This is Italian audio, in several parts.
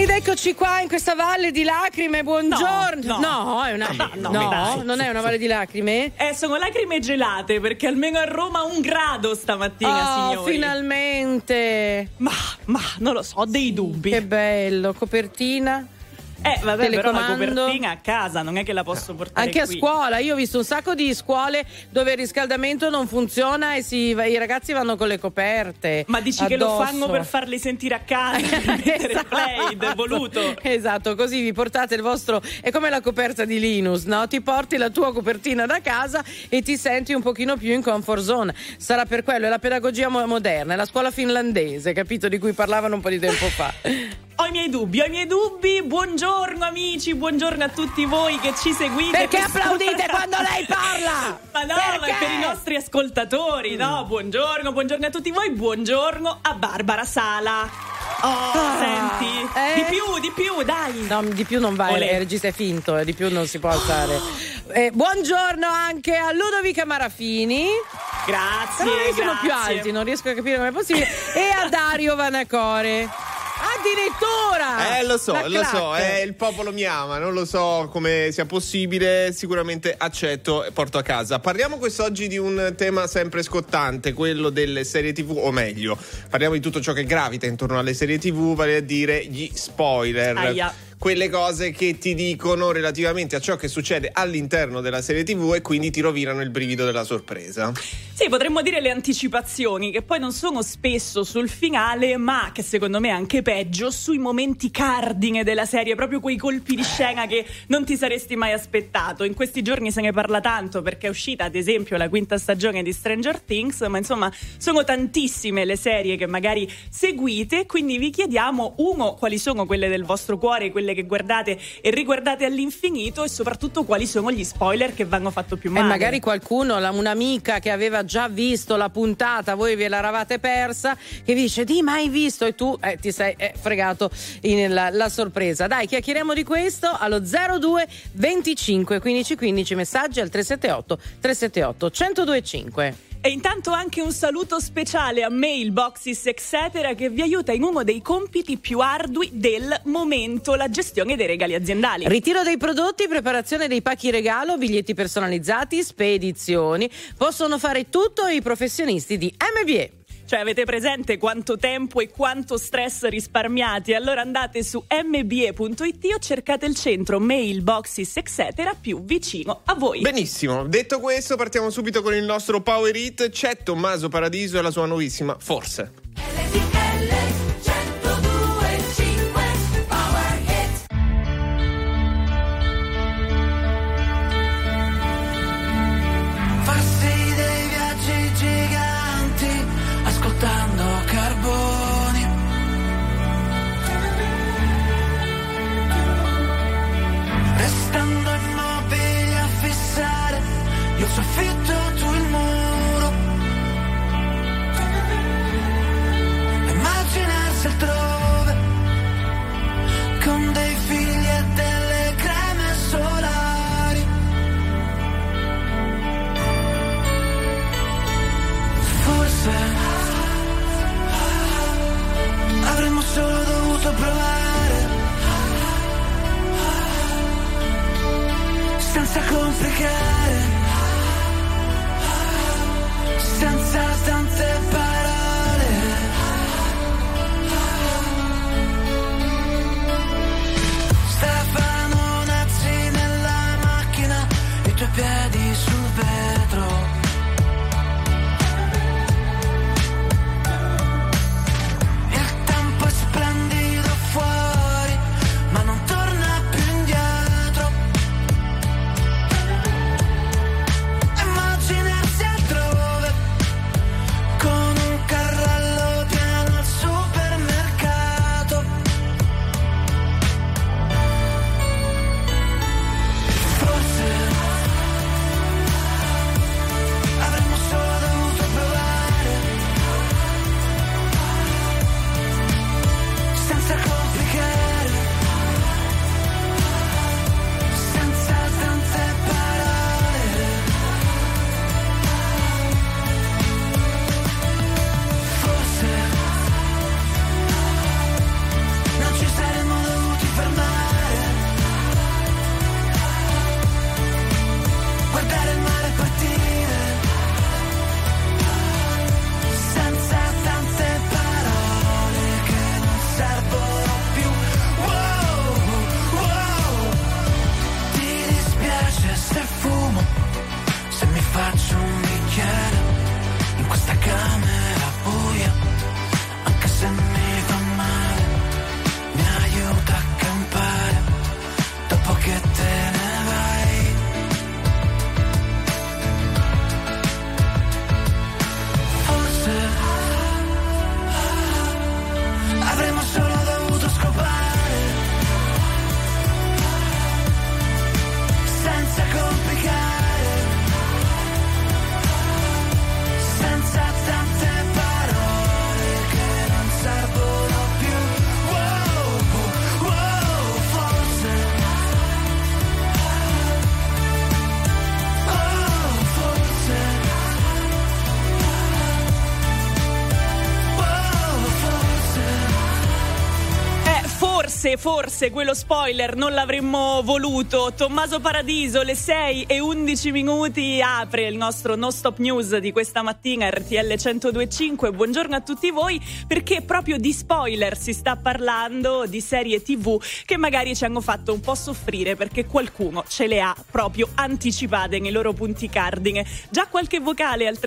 Ed eccoci qua in questa valle di lacrime, buongiorno. No, è una non è una valle di lacrime? Sono lacrime gelate, perché almeno a Roma 1 grado stamattina, signori. Finalmente. Ma non lo so, ho dei dubbi. Che bello, copertina. Vabbè, però la copertina a casa non è che la posso portare anche qui. A scuola. Io ho visto un sacco di squole dove il riscaldamento non funziona e i ragazzi vanno con le coperte. Ma dici addosso. Che lo fanno per farli sentire a casa, per mettere il play voluto. Esatto, così vi portate il vostro, è come la coperta di Linus, no? Ti porti la tua copertina da casa e ti senti un pochino più in comfort zone. Sarà per quello, è la pedagogia moderna, è la scuola finlandese, capito, di cui parlavano un po' di tempo fa. Ho i miei dubbi. Buongiorno amici, buongiorno a tutti voi che ci seguite. Perché applaudite quando lei parla? Ma no, ma per i nostri ascoltatori, no? Buongiorno a tutti voi, buongiorno a Barbara Sala. Senti, di più, dai. No, di più non va, il regista è finto, di più non si può alzare. Buongiorno anche a Ludovica Marafini. Grazie. Però sono più alti, non riesco a capire come è possibile. E a Dario Vanacore. Addirittura! Lo so, il popolo mi ama, non lo so come sia possibile, sicuramente accetto e porto a casa. Parliamo quest'oggi di un tema sempre scottante, quello delle serie TV, o meglio, parliamo di tutto ciò che gravita intorno alle serie TV, vale a dire gli spoiler. Aia. Quelle cose che ti dicono relativamente a ciò che succede all'interno della serie TV e quindi ti rovinano il brivido della sorpresa. Sì, potremmo dire le anticipazioni, che poi non sono spesso sul finale, ma che secondo me è anche peggio sui momenti cardine della serie, proprio quei colpi di scena che non ti saresti mai aspettato. In questi giorni se ne parla tanto perché è uscita ad esempio la 5ª stagione di Stranger Things, ma insomma sono tantissime le serie che magari seguite, quindi vi chiediamo quali sono quelle del vostro cuore, quelle che guardate e riguardate all'infinito, e soprattutto quali sono gli spoiler che vanno fatto più male. E magari qualcuno, un'amica che aveva già visto la puntata, voi ve l'eravate persa, che vi dice di mai visto, e tu ti sei fregato la sorpresa. Dai, chiacchieriamo di questo allo 02 25 15 15, messaggi al 378 378 1025. E intanto anche un saluto speciale a Mailboxes Etc, che vi aiuta in uno dei compiti più ardui del momento, la gestione dei regali aziendali. Ritiro dei prodotti, preparazione dei pacchi regalo, biglietti personalizzati, spedizioni. Possono fare tutto i professionisti di MBA. Cioè, avete presente quanto tempo e quanto stress risparmiati? Allora andate su mba.it o cercate il centro Mailboxes Etc più vicino a voi. Benissimo, detto questo partiamo subito con il nostro Power Hit. C'è Tommaso Paradiso e la sua nuovissima Forse. Soffitto tu il muro, immaginarsi altrove con dei figli e delle creme solari. Forse avremmo solo dovuto provare senza complicare, senza tante parole. Stefano Nazzi nella macchina, i tuoi piedi sul vetro. Il tempo è splendido fuori, ma non torna più indietro. Immaginarsi altrove forse quello spoiler non l'avremmo voluto. Tommaso Paradiso, le 6:11 apre il nostro No Stop News di questa mattina, RTL 102.5. Buongiorno a tutti voi, perché proprio di spoiler si sta parlando, di serie TV che magari ci hanno fatto un po' soffrire perché qualcuno ce le ha proprio anticipate nei loro punti cardine. Già qualche vocale al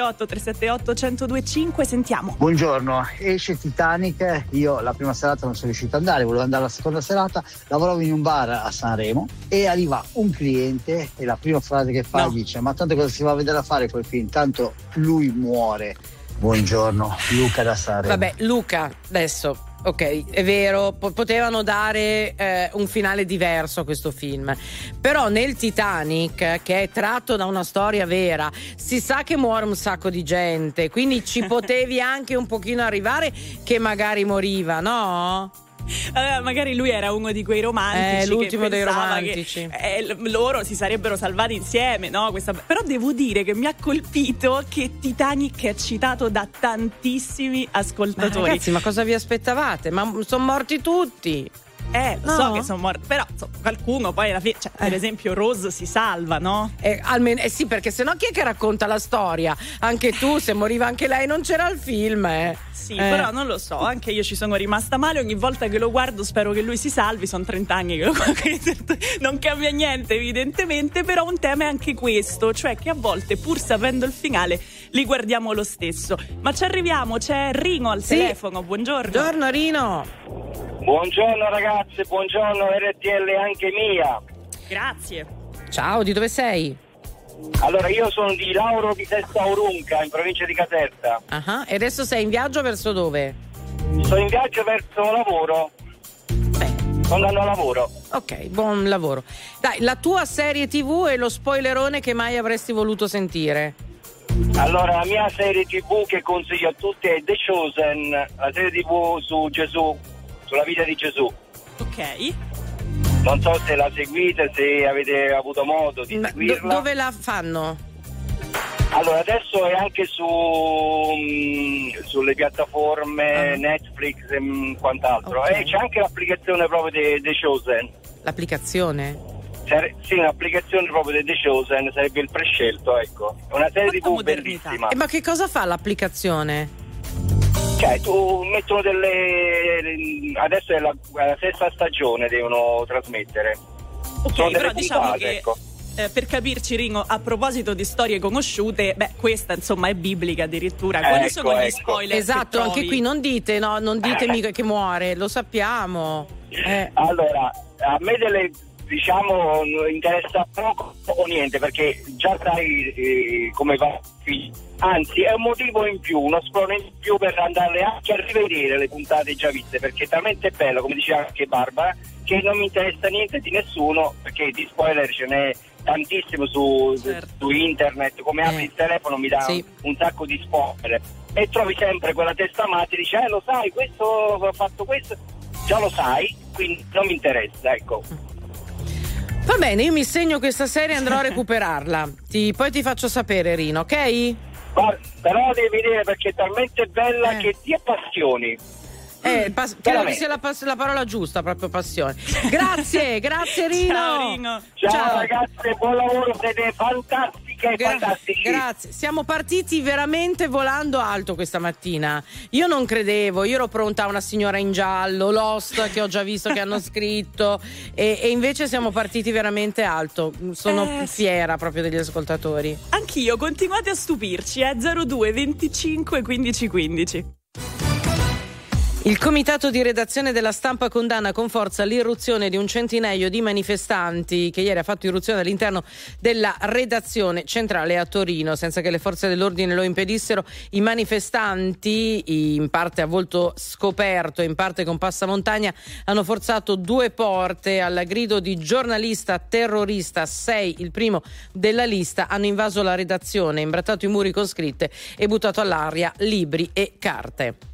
378-378-1025, sentiamo. Buongiorno, esce Titanic, io la prima serata non sono riuscito ad andare, volevo andare alla seconda serata, lavoravo in un bar a Sanremo e arriva un cliente e la prima frase che fa dice: ma tanto cosa si va a vedere a fare quel film, tanto lui muore. Buongiorno, Luca da Sanremo. Vabbè, Luca, adesso ok, è vero, potevano dare un finale diverso a questo film, però nel Titanic, che è tratto da una storia vera, si sa che muore un sacco di gente, quindi ci potevi anche un pochino arrivare che magari moriva, no? Magari lui era uno di quei romantici, l'ultimo che dei pensava romantici, che loro si sarebbero salvati insieme, no? Però devo dire che mi ha colpito che Titanic è citato da tantissimi ascoltatori. Ma ragazzi, ma cosa vi aspettavate? Ma sono morti tutti. So che sono morti, però qualcuno poi alla fine, per esempio Rose si salva, no? Almeno, sì, perché sennò chi è che racconta la storia? Anche tu, se moriva anche lei non c'era il film, Sì, però non lo so, anche io ci sono rimasta male, ogni volta che lo guardo spero che lui si salvi, sono 30 anni che lo guardo, non cambia niente evidentemente, però un tema è anche questo, cioè che a volte pur sapendo il finale li guardiamo lo stesso. Ma ci arriviamo, c'è Rino al telefono, buongiorno. Buongiorno Rino. Buongiorno ragazzi, buongiorno RTL anche mia. Grazie. Ciao, di dove sei? Allora, io sono di Lauro di Sesta Orunca, in provincia di Caserta. E adesso sei in viaggio verso dove? Sono in viaggio verso lavoro. Sto andando a lavoro. Ok, buon lavoro. Dai, la tua serie TV e lo spoilerone che mai avresti voluto sentire? Allora, la mia serie TV che consiglio a tutti è The Chosen, la serie TV su Gesù, sulla vita di Gesù. Ok. Non so se la seguite, se avete avuto modo di seguirla. Dove la fanno? Allora, adesso è anche sulle piattaforme Netflix e quant'altro. Okay. E c'è anche l'applicazione proprio di The Chosen. L'applicazione? Sì, un'applicazione proprio di The Chosen, sarebbe il prescelto, ecco. È una serie TV bellissima. Ma che cosa fa l'applicazione? Cioè, tu mettono adesso è la sesta stagione, devono trasmettere. Ok, però diciamo puntate, che ecco. Per capirci, Ringo, a proposito di storie conosciute, questa insomma è biblica addirittura. Quali sono gli spoiler? Esatto, anche qui non ditemi che muore, lo sappiamo. Allora, a me diciamo interessa poco o niente, perché già sai come va. Anzi, è un motivo in più, uno sprone in più per andare anche a rivedere le puntate già viste, perché è talmente bello, come diceva anche Barbara, che non mi interessa niente di nessuno, perché di spoiler ce n'è tantissimo su internet. Come apri il telefono mi dà un sacco di spoiler e trovi sempre quella testa matta e dici lo sai, questo ho fatto questo, già lo sai, quindi non mi interessa, ecco. Va bene, io mi segno questa serie e andrò a recuperarla. Poi ti faccio sapere, Rino, ok? Però devi vedere, perché è talmente bella che ti appassioni. Credo che sia la parola giusta, proprio passione. Grazie Rino. Ciao Rino. Ciao ragazzi, buon lavoro, siete fantastiche, fantastici. Grazie. Siamo partiti veramente volando alto questa mattina. Io non credevo, io ero pronta a Una signora in giallo, Lost, che ho già visto che hanno scritto, e invece siamo partiti veramente alto. Sono fiera proprio degli ascoltatori. Anch'io, continuate a stupirci, 02 25 15 15. Il comitato di redazione della Stampa condanna con forza l'irruzione di un centinaio di manifestanti che ieri ha fatto irruzione all'interno della redazione centrale a Torino, senza che le forze dell'ordine lo impedissero. I manifestanti, in parte a volto scoperto, in parte con passamontagna, hanno forzato 2 porte al grido di giornalista terrorista. 6, il primo della lista, hanno invaso la redazione, imbrattato i muri con scritte e buttato all'aria libri e carte.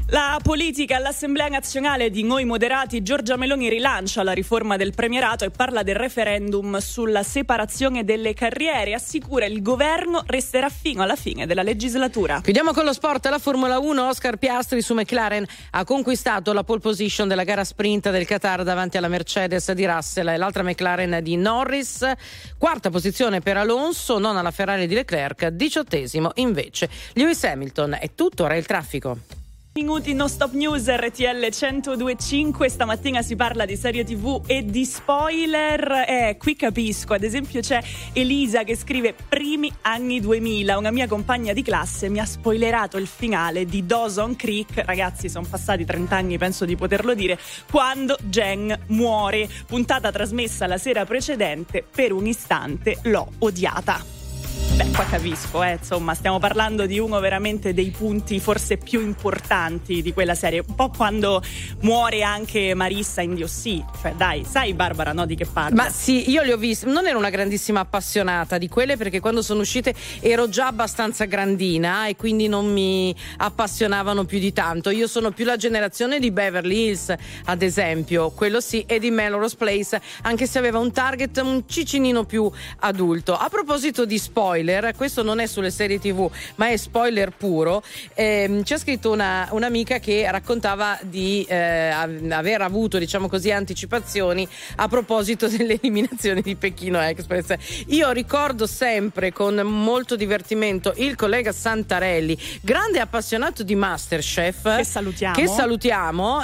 La politica all'Assemblea nazionale di Noi Moderati, Giorgia Meloni rilancia la riforma del premierato e parla del referendum sulla separazione delle carriere. Assicura il governo resterà fino alla fine della legislatura. Chiudiamo con lo sport. La Formula 1, Oscar Piastri su McLaren ha conquistato la pole position della gara sprint del Qatar davanti alla Mercedes di Russell e l'altra McLaren di Norris. Quarta posizione per Alonso, non alla Ferrari di Leclerc, 18° invece Lewis Hamilton. È tutto, ora il traffico. Minuti no stop news RTL 102.5. Stamattina si parla di serie TV e di spoiler. Qui capisco, ad esempio c'è Elisa che scrive: primi anni 2000, una mia compagna di classe mi ha spoilerato il finale di Dawson Creek. Ragazzi, sono passati 30 anni, penso di poterlo dire, quando Jen muore. Puntata trasmessa la sera precedente, per un istante l'ho odiata. Beh, qua capisco, insomma, stiamo parlando di uno veramente dei punti forse più importanti di quella serie. Un po' quando muore anche Marissa in D.O.C. Cioè, dai, sai Barbara, no, di che parlo? Ma sì, io li ho visti, non ero una grandissima appassionata di quelle perché quando sono uscite ero già abbastanza grandina e quindi non mi appassionavano più di tanto. Io sono più la generazione di Beverly Hills, ad esempio, quello sì, e di Melrose Place, anche se aveva un target un cicinino più adulto. A proposito di spoiler, questo non è sulle serie TV ma è spoiler puro. C'è scritto un'amica che raccontava di aver avuto, diciamo così, anticipazioni a proposito dell'eliminazione di Pechino Express. Io ricordo sempre con molto divertimento il collega Santarelli, grande appassionato di MasterChef, che salutiamo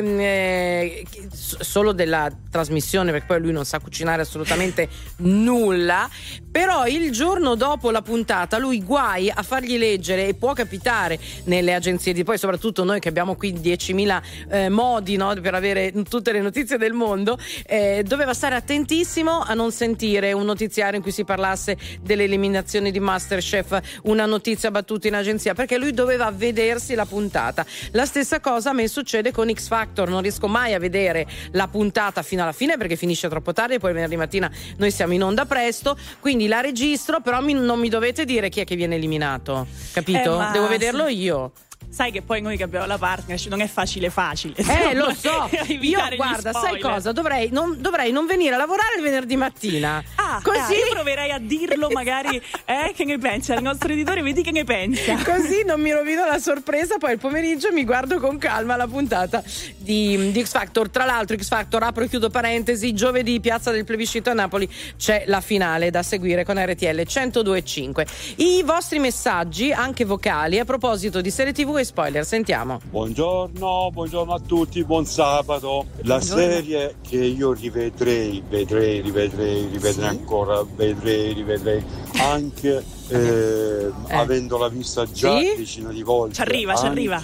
solo della trasmissione, perché poi lui non sa cucinare assolutamente nulla, però il giorno dopo la puntata lui guai a fargli leggere, e può capitare nelle agenzie di poi soprattutto noi che abbiamo qui 10.000 modi, no, per avere tutte le notizie del mondo, doveva stare attentissimo a non sentire un notiziario in cui si parlasse dell'eliminazione di MasterChef, una notizia battuta in agenzia, perché lui doveva vedersi la puntata. La stessa cosa a me succede con X Factor, non riesco mai a vedere la puntata fino alla fine perché finisce troppo tardi e poi venerdì mattina noi siamo in onda presto, quindi la registro, però non mi dovete dire chi è che viene eliminato, capito? Devo vederlo io. Sai che poi noi che abbiamo la partnership non è facile. Lo so. Io guarda, sai cosa? Dovrei non venire a lavorare il venerdì mattina. Così io proverei a dirlo, magari che ne pensa il nostro editore, vedi che ne pensa. Così non mi rovino la sorpresa, poi il pomeriggio mi guardo con calma la puntata di X Factor. Tra l'altro X Factor, apro e chiudo parentesi, giovedì Piazza del Plebiscito a Napoli c'è la finale da seguire con RTL 102.5. I vostri messaggi anche vocali a proposito di serie TV e spoiler, sentiamo. Buongiorno a tutti, buon sabato. La serie che io rivedrei ancora, rivedrei anche avendola vista già decine di volte. Ci arriva.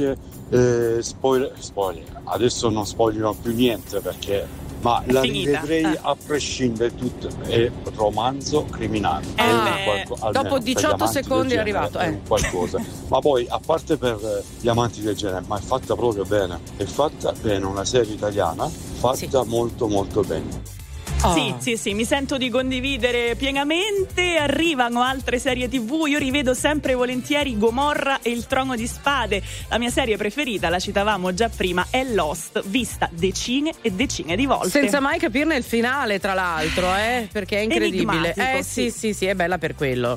Spoiler, adesso non spoilerò più niente perché la rivedrei a prescindere, tutto è romanzo criminale. Dopo 18 secondi è arrivato. È qualcosa. Ma poi, a parte per gli amanti del genere, ma è fatta proprio bene. È fatta bene, una serie italiana fatta molto molto bene. Sì, mi sento di condividere pienamente. Arrivano altre serie TV, io rivedo sempre volentieri Gomorra e il Trono di Spade. La mia serie preferita, la citavamo già prima, è Lost, vista decine e decine di volte. Senza mai capirne il finale, tra l'altro, perché è incredibile. Sì, è bella per quello.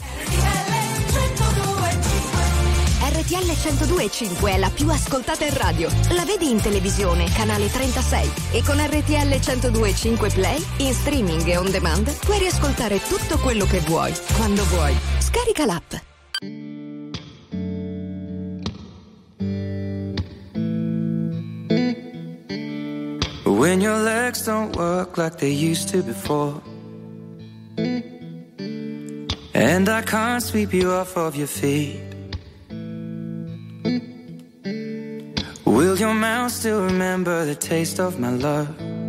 RTL 102.5 è la più ascoltata in radio. La vedi in televisione, canale 36, e con RTL 102.5 Play, in streaming e on demand, puoi riascoltare tutto quello che vuoi, quando vuoi. Scarica l'app. When your legs don't work like they used to before, and I can't sweep you off of your feet, will your mouth still remember the taste of my love?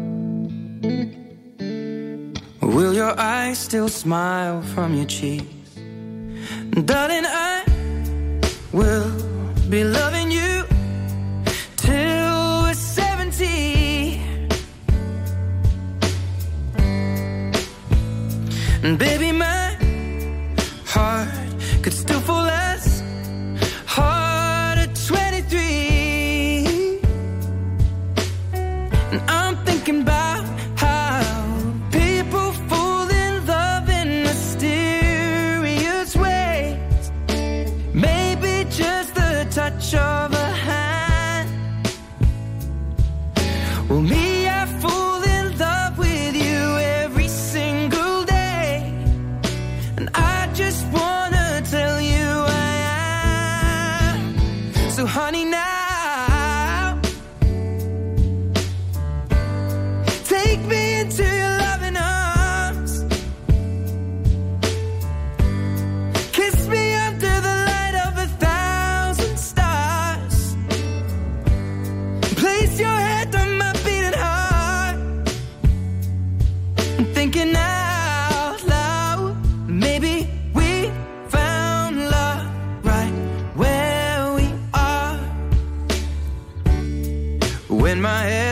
Will your eyes still smile from your cheeks? Darling, I will be loving you till we're 70. And baby, my heart could still fall as hard at 23.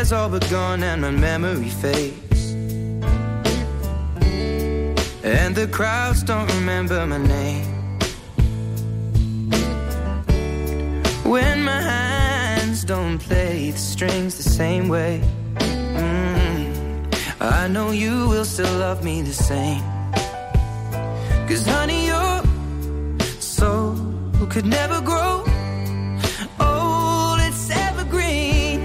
days all but gone and my memory fades, and the crowds don't remember my name. When my hands don't play the strings the same way, I know you will still love me the same. 'Cause honey, your soul could never grow old, it's evergreen.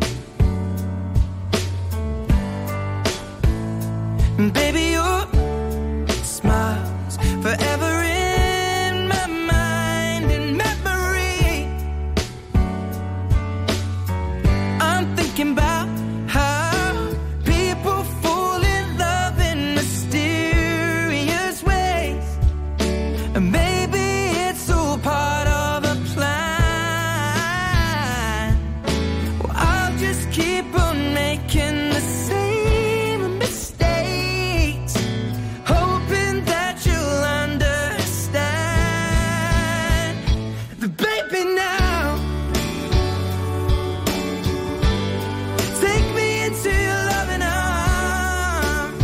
Baby, your smile's forever in my mind and memory. I'm thinking about how people fall in love in mysterious ways, and maybe it's all part of a plan. Well, I'll just keep on making the same mistakes, hoping that you'll understand. But baby, now take me into your loving arms,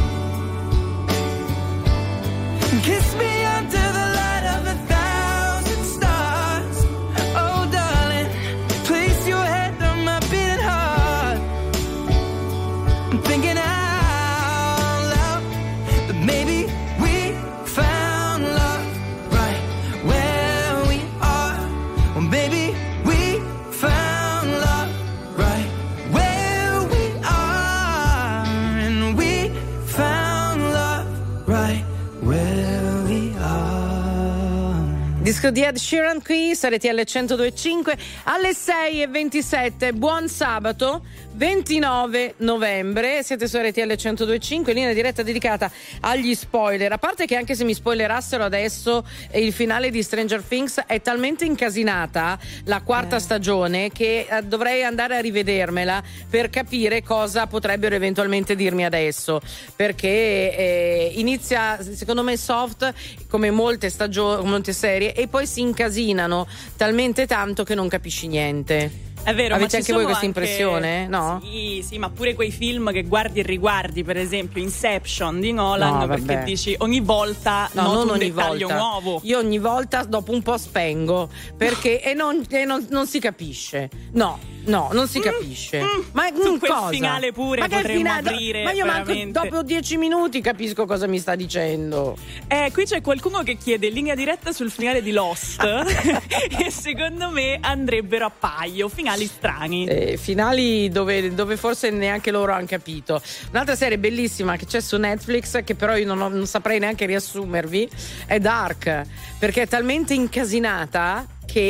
kiss me under the light of 1,000 stars. Oh darling, place your head on my beating heart. I'm thinking out loud that maybe we found love right where we are. Well, maybe we found love right where we are, and we found love right where we are. Disco di Ed Sheeran qui, sarete alle 102.5 alle 6.27. Buon sabato 29 novembre, siete su RTL 102.5, linea diretta dedicata agli spoiler. A parte che anche se mi spoilerassero adesso il finale di Stranger Things è talmente incasinata la quarta stagione che dovrei andare a rivedermela per capire cosa potrebbero eventualmente dirmi adesso, perché inizia secondo me soft come molte stagioni, molte serie, e poi si incasinano talmente tanto che non capisci niente. È vero, avete ma anche voi questa impressione? No? Sì, ma pure quei film che guardi e riguardi, per esempio Inception di Nolan, perché dici ogni volta noto un dettaglio nuovo. Io ogni volta dopo un po' spengo perché non si capisce. Non si capisce. Ma su quel cosa? Finale pure potremmo aprire. Ma io manco dopo 10 minuti capisco cosa mi sta dicendo. Qui c'è qualcuno che chiede linea diretta sul finale di Lost e secondo me andrebbero a paio. Finali strani. Finali dove forse neanche loro hanno capito. Un'altra serie bellissima che c'è su Netflix, che però io non saprei neanche riassumervi, è Dark, perché è talmente incasinata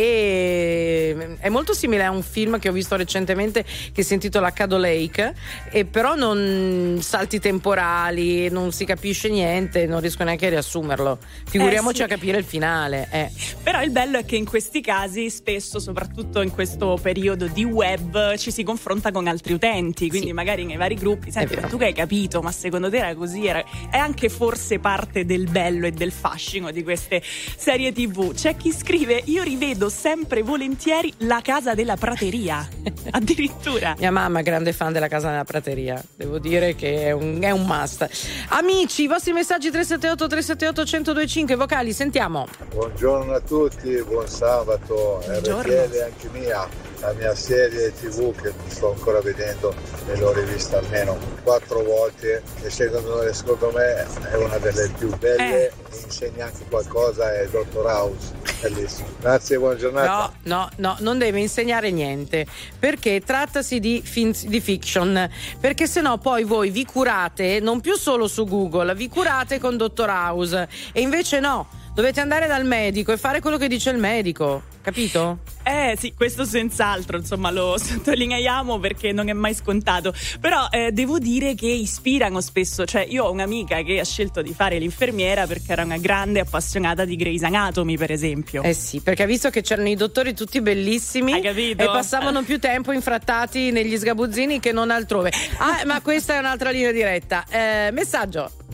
che è molto simile a un film che ho visto recentemente che si intitola Cado Lake, e però non salti temporali, non si capisce niente, non riesco neanche a riassumerlo, figuriamoci sì, a capire il finale. Però il bello è che in questi casi spesso, soprattutto in questo periodo di web, ci si confronta con altri utenti, quindi magari nei vari gruppi, senti, ma tu che hai capito, ma secondo te era così? È anche forse parte del bello e del fascino di queste serie TV. C'è chi scrive: io rivedo sempre volentieri La Casa della Prateria. Addirittura mia mamma è grande fan della Casa della Prateria, devo dire che è un must. Amici, i vostri messaggi 378 378 1025 vocali, sentiamo. Buongiorno a tutti, buon sabato. RTL anche mia, la mia serie TV che sto ancora vedendo e l'ho rivista almeno 4 volte e secondo me è una delle più belle, insegna anche qualcosa, è Dottor House, bellissimo. Grazie, buona giornata. No, non deve insegnare niente, perché trattasi di fiction, perché sennò poi voi vi curate non più solo su Google, vi curate con Dottor House, e invece no, dovete andare dal medico e fare quello che dice il medico, capito? Sì, questo senz'altro, insomma, lo sottolineiamo perché non è mai scontato. Però devo dire che ispirano spesso. Cioè, io ho un'amica che ha scelto di fare l'infermiera perché era una grande appassionata di Grey's Anatomy, per esempio. Sì, perché ha visto che c'erano i dottori tutti bellissimi. Hai capito? E passavano più tempo infrattati negli sgabuzzini che non altrove. Ma questa è un'altra linea diretta. Messaggio.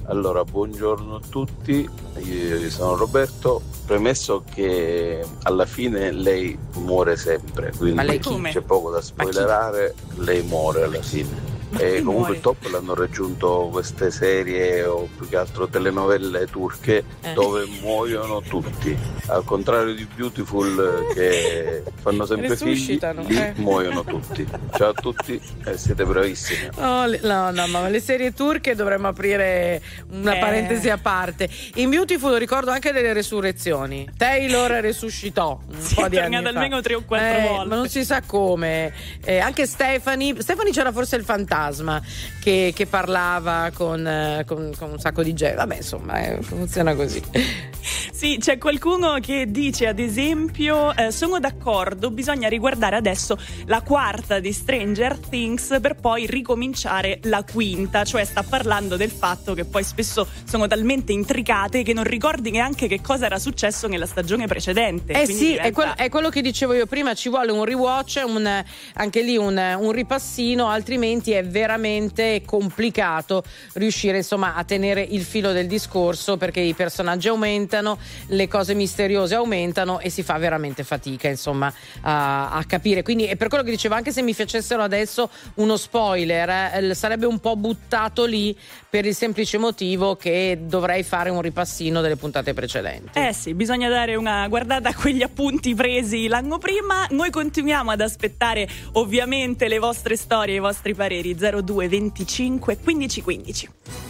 Allora, buongiorno a tutti, io sono Roberto. Premesso che alla fine lei muore sempre, quindi c'è poco da spoilerare, lei muore alla fine. E comunque il top l'hanno raggiunto queste serie o più che altro telenovelle turche dove muoiono tutti, al contrario di Beautiful che fanno sempre figli, lì muoiono tutti. Ciao a tutti e siete bravissimi. No, ma le serie turche dovremmo aprire una parentesi a parte. In Beautiful ricordo anche delle resurrezioni. Taylor resuscitò un po' di anni fa. almeno 3 o 4 volte, ma non si sa come. Anche Stephanie c'era forse il fantasma che parlava con un sacco di gente. Vabbè, insomma, funziona così. Sì, c'è qualcuno che dice, ad esempio, sono d'accordo, bisogna riguardare adesso la 4ª di Stranger Things per poi ricominciare la 5ª, cioè sta parlando del fatto che poi spesso sono talmente intricate che non ricordi neanche che cosa era successo nella stagione precedente. Sì, è quello che dicevo io prima, ci vuole un rewatch, anche lì un ripassino, altrimenti è veramente complicato riuscire insomma a tenere il filo del discorso, perché i personaggi aumentano, le cose misteriose aumentano e si fa veramente fatica insomma a capire. Quindi è per quello che dicevo, anche se mi facessero adesso uno spoiler sarebbe un po' buttato lì, per il semplice motivo che dovrei fare un ripassino delle puntate precedenti. Sì, bisogna dare una guardata a quegli appunti presi l'anno prima. Noi continuiamo ad aspettare ovviamente le vostre storie, i vostri pareri. 02 25 15 15.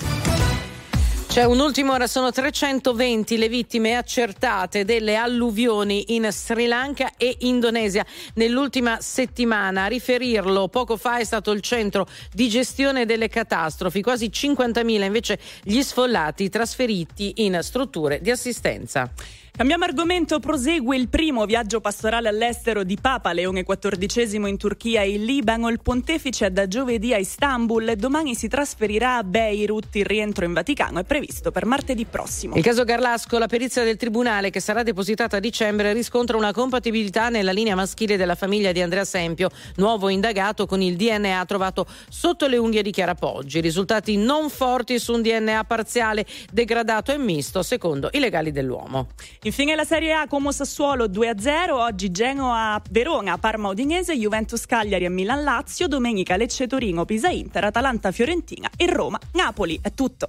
C'è un'ultima ora, sono 320 le vittime accertate delle alluvioni in Sri Lanka e Indonesia nell'ultima settimana. A riferirlo poco fa è stato il centro di gestione delle catastrofi, quasi 50.000 invece gli sfollati trasferiti in strutture di assistenza. Cambiamo argomento, prosegue il primo viaggio pastorale all'estero di Papa Leone XIV in Turchia e in Libano. Il pontefice è da giovedì a Istanbul e domani si trasferirà a Beirut. Il rientro in Vaticano è previsto per martedì prossimo. Il caso Garlasco, la perizia del tribunale che sarà depositata a dicembre riscontra una compatibilità nella linea maschile della famiglia di Andrea Sempio, nuovo indagato, con il DNA trovato sotto le unghie di Chiara Poggi. Risultati non forti su un DNA parziale, degradato e misto, secondo i legali dell'uomo. Infine la Serie A, Como Sassuolo 2-0, oggi Genoa Verona, Parma Udinese, Juventus Cagliari e Milan Lazio, domenica Lecce Torino, Pisa Inter, Atalanta Fiorentina e Roma Napoli. È tutto.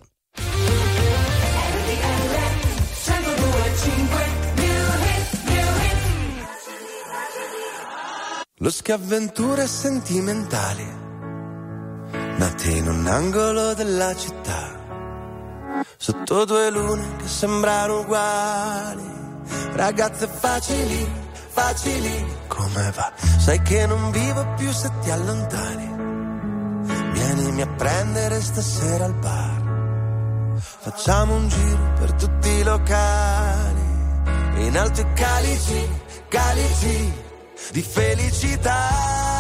Lo schiavventure sentimentali nate in un angolo della città, sotto 2 lune che sembrano uguali, ragazze facili, facili, come va? Sai che non vivo più se ti allontani, vienimi a prendere stasera al bar, facciamo un giro per tutti i locali, in alto i calici, calici di felicità,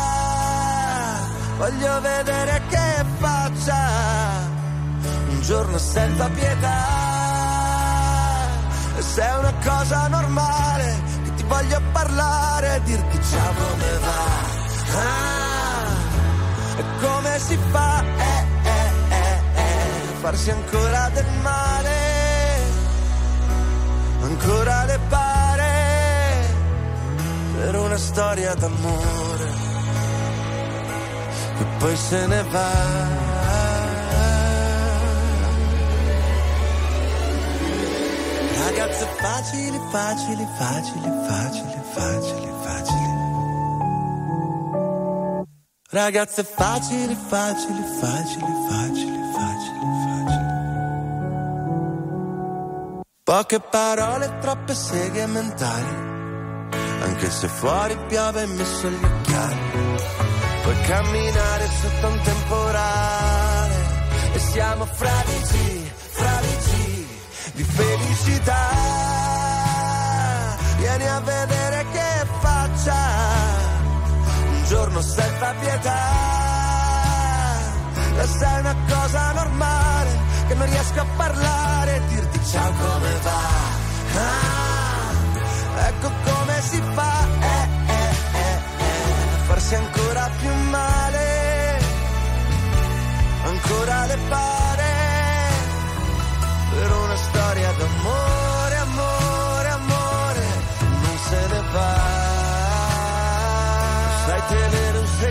voglio vedere che faccia un giorno senza pietà, e se è una cosa normale che ti voglio parlare, dirti ciao come va, e come si fa, farsi ancora del male, ancora le pare, per una storia d'amore che poi se ne va. Ragazze facili, facili, facili, facili, facili, facili. Ragazze facili, facili, facili, facili, facili, facili. Poche parole, troppe seghe mentali, anche se fuori piove e messo gli occhiali. Puoi camminare sotto un temporale e siamo fradici, fradici di felicità, vieni a vedere che faccia un giorno senza pietà, e se è una cosa normale che non riesco a parlare, dirti ciao come va, ecco come si fa, farsi ancora più male, ancora le pare,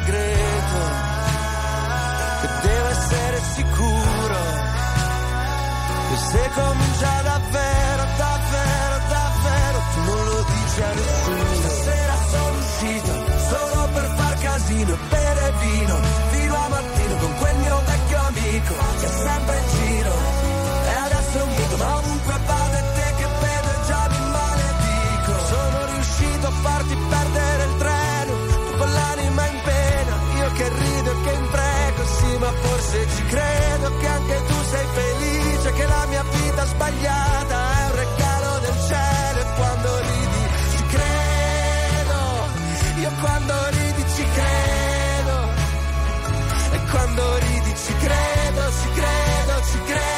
segreto che deve essere sicuro, che se comincia davvero, davvero, davvero, tu non lo dici a nessuno. Stasera sono uscito solo per far casino e bere vino fino a mattino con quel mio vecchio amico che è sempre in giro e adesso è un mito, ma ovunque vado è te che vedo e già mi maledico. Sono riuscito a farti perdere il treno, tu con l'anima in pena, io che rido e che impreco, sì ma forse ci credo che anche tu sei felice, che la mia vita sbagliata è un regalo del cielo e quando ridi ci credo, io quando ridi ci credo e quando ridi ci credo, ci credo, ci credo.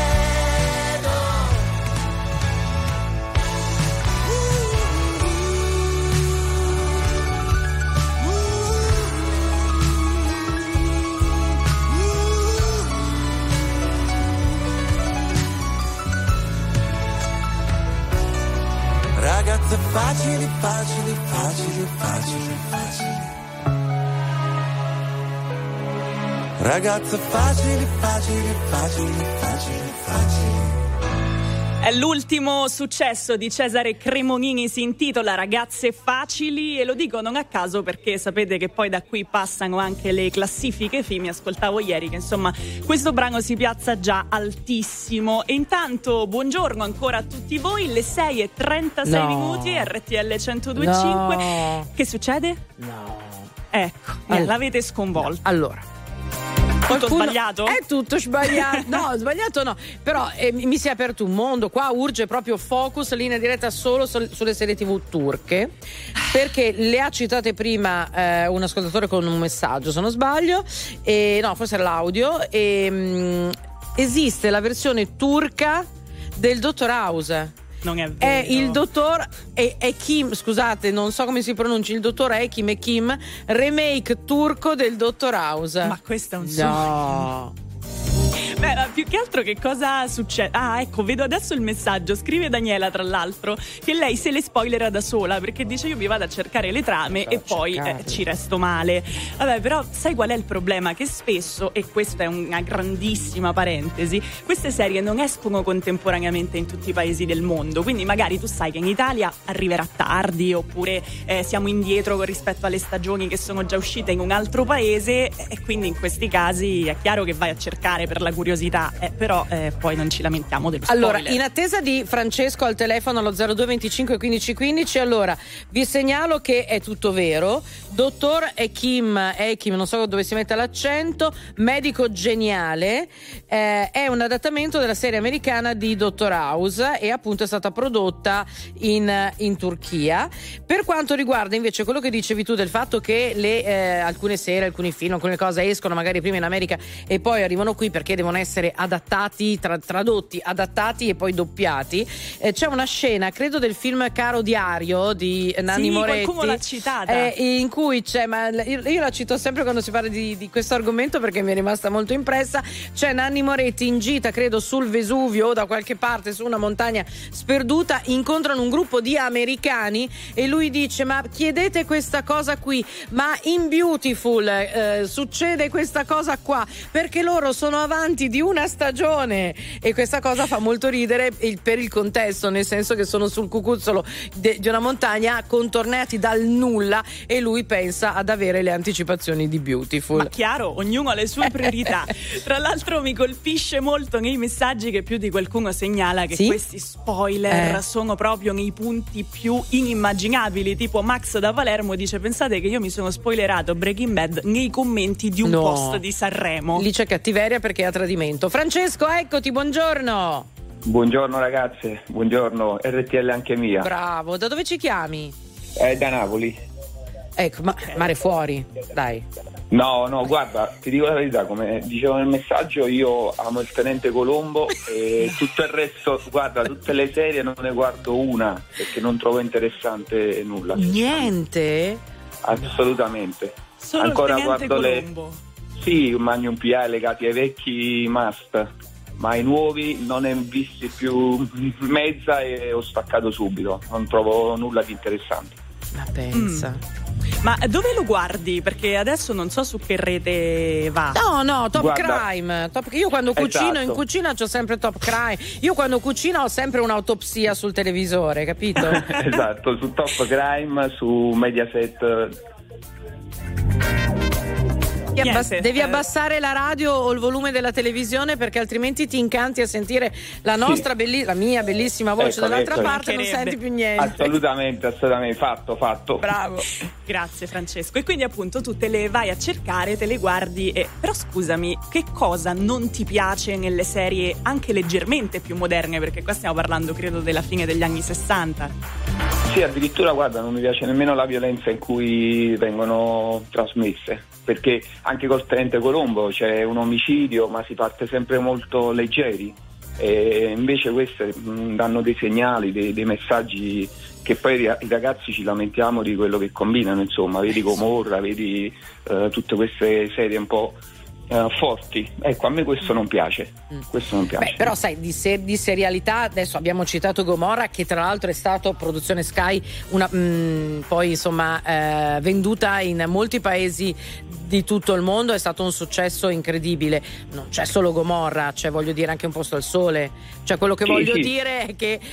Ragazze facili, facili, facili, facili, facili. Ragazze facili, facili, facili, facili, facili. È l'ultimo successo di Cesare Cremonini, si intitola Ragazze facili e lo dico non a caso perché sapete che poi da qui passano anche le classifiche FIMI. Ascoltavo ieri che insomma questo brano si piazza già altissimo. E intanto buongiorno ancora a tutti voi, le 6:36 minuti, RTL 102.5. No. Che succede? No. Ecco, l'avete sconvolto. Allora, tutto sbagliato? È tutto sbagliato. No, sbagliato no. Però mi si è aperto un mondo. Qua urge proprio focus, linea diretta solo sulle serie TV turche. Perché le ha citate prima un ascoltatore con un messaggio, se non sbaglio. No, forse era l'audio. Esiste la versione turca del Dottor House. Non è vero. È il dottor Ekim, scusate, non so come si pronuncia, il dottor Ekim, remake turco del Dottor House. Ma questo è un sogno. No. Beh, più che altro che cosa succede? Ah, ecco, vedo adesso il messaggio. Scrive Daniela, tra l'altro, che lei se le spoilerà da sola perché dice io mi vado a cercare le trame e poi ci resto male. Vabbè, però sai qual è il problema? Che spesso, e questa è una grandissima parentesi, queste serie non escono contemporaneamente in tutti i paesi del mondo, quindi magari tu sai che in Italia arriverà tardi oppure siamo indietro rispetto alle stagioni che sono già uscite in un altro paese e quindi in questi casi è chiaro che vai a cercare per la curiosità, però poi non ci lamentiamo dello spoiler. Allora, in attesa di Francesco al telefono allo 02 25 15 15, allora vi segnalo che è tutto vero. Dottor Ekim, non so dove si mette l'accento, medico geniale, è un adattamento della serie americana di Dottor House e appunto è stata prodotta in Turchia. Per quanto riguarda invece quello che dicevi tu del fatto che alcune serie, alcuni film, alcune cose escono magari prima in America e poi arrivano qui perché devono essere adattati, tradotti, adattati e poi doppiati. C'è una scena, credo del film Caro Diario di Nanni Moretti. Qualcuno l'ha citata. In cui c'è, ma io la cito sempre quando si parla di questo argomento perché mi è rimasta molto impressa. C'è Nanni Moretti in gita, credo sul Vesuvio o da qualche parte su una montagna sperduta, incontrano un gruppo di americani e lui dice: ma chiedete questa cosa qui, ma in Beautiful succede questa cosa qua perché loro sono avanti di una stagione, e questa cosa fa molto ridere per il contesto, nel senso che sono sul cucuzzolo di una montagna contornati dal nulla e lui pensa ad avere le anticipazioni di Beautiful. Ma chiaro, ognuno ha le sue priorità. Tra l'altro mi colpisce molto nei messaggi che più di qualcuno segnala che questi spoiler sono proprio nei punti più inimmaginabili, tipo Max da Palermo dice: pensate che io mi sono spoilerato Breaking Bad nei commenti di un post di Sanremo. Lì c'è cattiveria perché è a tradimento. Francesco, eccoti, buongiorno. Buongiorno ragazze, buongiorno, RTL anche mia. Bravo, da dove ci chiami? Da Napoli. Ecco, ma mare fuori, dai. No, guarda, ti dico la verità, come dicevo nel messaggio, io amo il Tenente Colombo e tutto il resto, guarda, tutte le serie non ne guardo una perché non trovo interessante nulla. Niente? Assolutamente. Solo ancora il Tenente guardo Colombo. Sì, Magnum PA legati ai vecchi must, ma i nuovi non ne ho visti più mezza e ho staccato subito, non trovo nulla di interessante. Ma pensa. Ma dove lo guardi? Perché adesso non so su che rete va. No, Top Crime. Io quando cucino in cucina c'ho sempre Top Crime. Io quando cucino ho sempre un'autopsia sul televisore, capito? Esatto, su Top Crime, su Mediaset. Devi abbassare la radio o il volume della televisione, perché altrimenti ti incanti a sentire la nostra la mia bellissima voce dall'altra parte, non senti più niente. Assolutamente, fatto. Bravo. Grazie Francesco. E quindi appunto tu te le vai a cercare, te le guardi però scusami, che cosa non ti piace nelle serie anche leggermente più moderne? Perché qua stiamo parlando credo della fine degli anni 60. Sì, addirittura guarda, non mi piace nemmeno la violenza in cui vengono trasmesse, perché anche col Tenente Colombo c'è un omicidio ma si parte sempre molto leggeri, e invece queste danno dei segnali, dei messaggi che poi i ragazzi ci lamentiamo di quello che combinano, insomma, vedi Gomorra, vedi tutte queste serie un po' forti. Ecco, a me questo non piace. Beh, però sai, di serialità adesso abbiamo citato Gomorra, che tra l'altro è stato produzione Sky, poi insomma venduta in molti paesi di tutto il mondo, è stato un successo incredibile. Non c'è solo Gomorra, c'è, voglio dire, anche Un posto al sole. Cioè, quello che voglio dire è che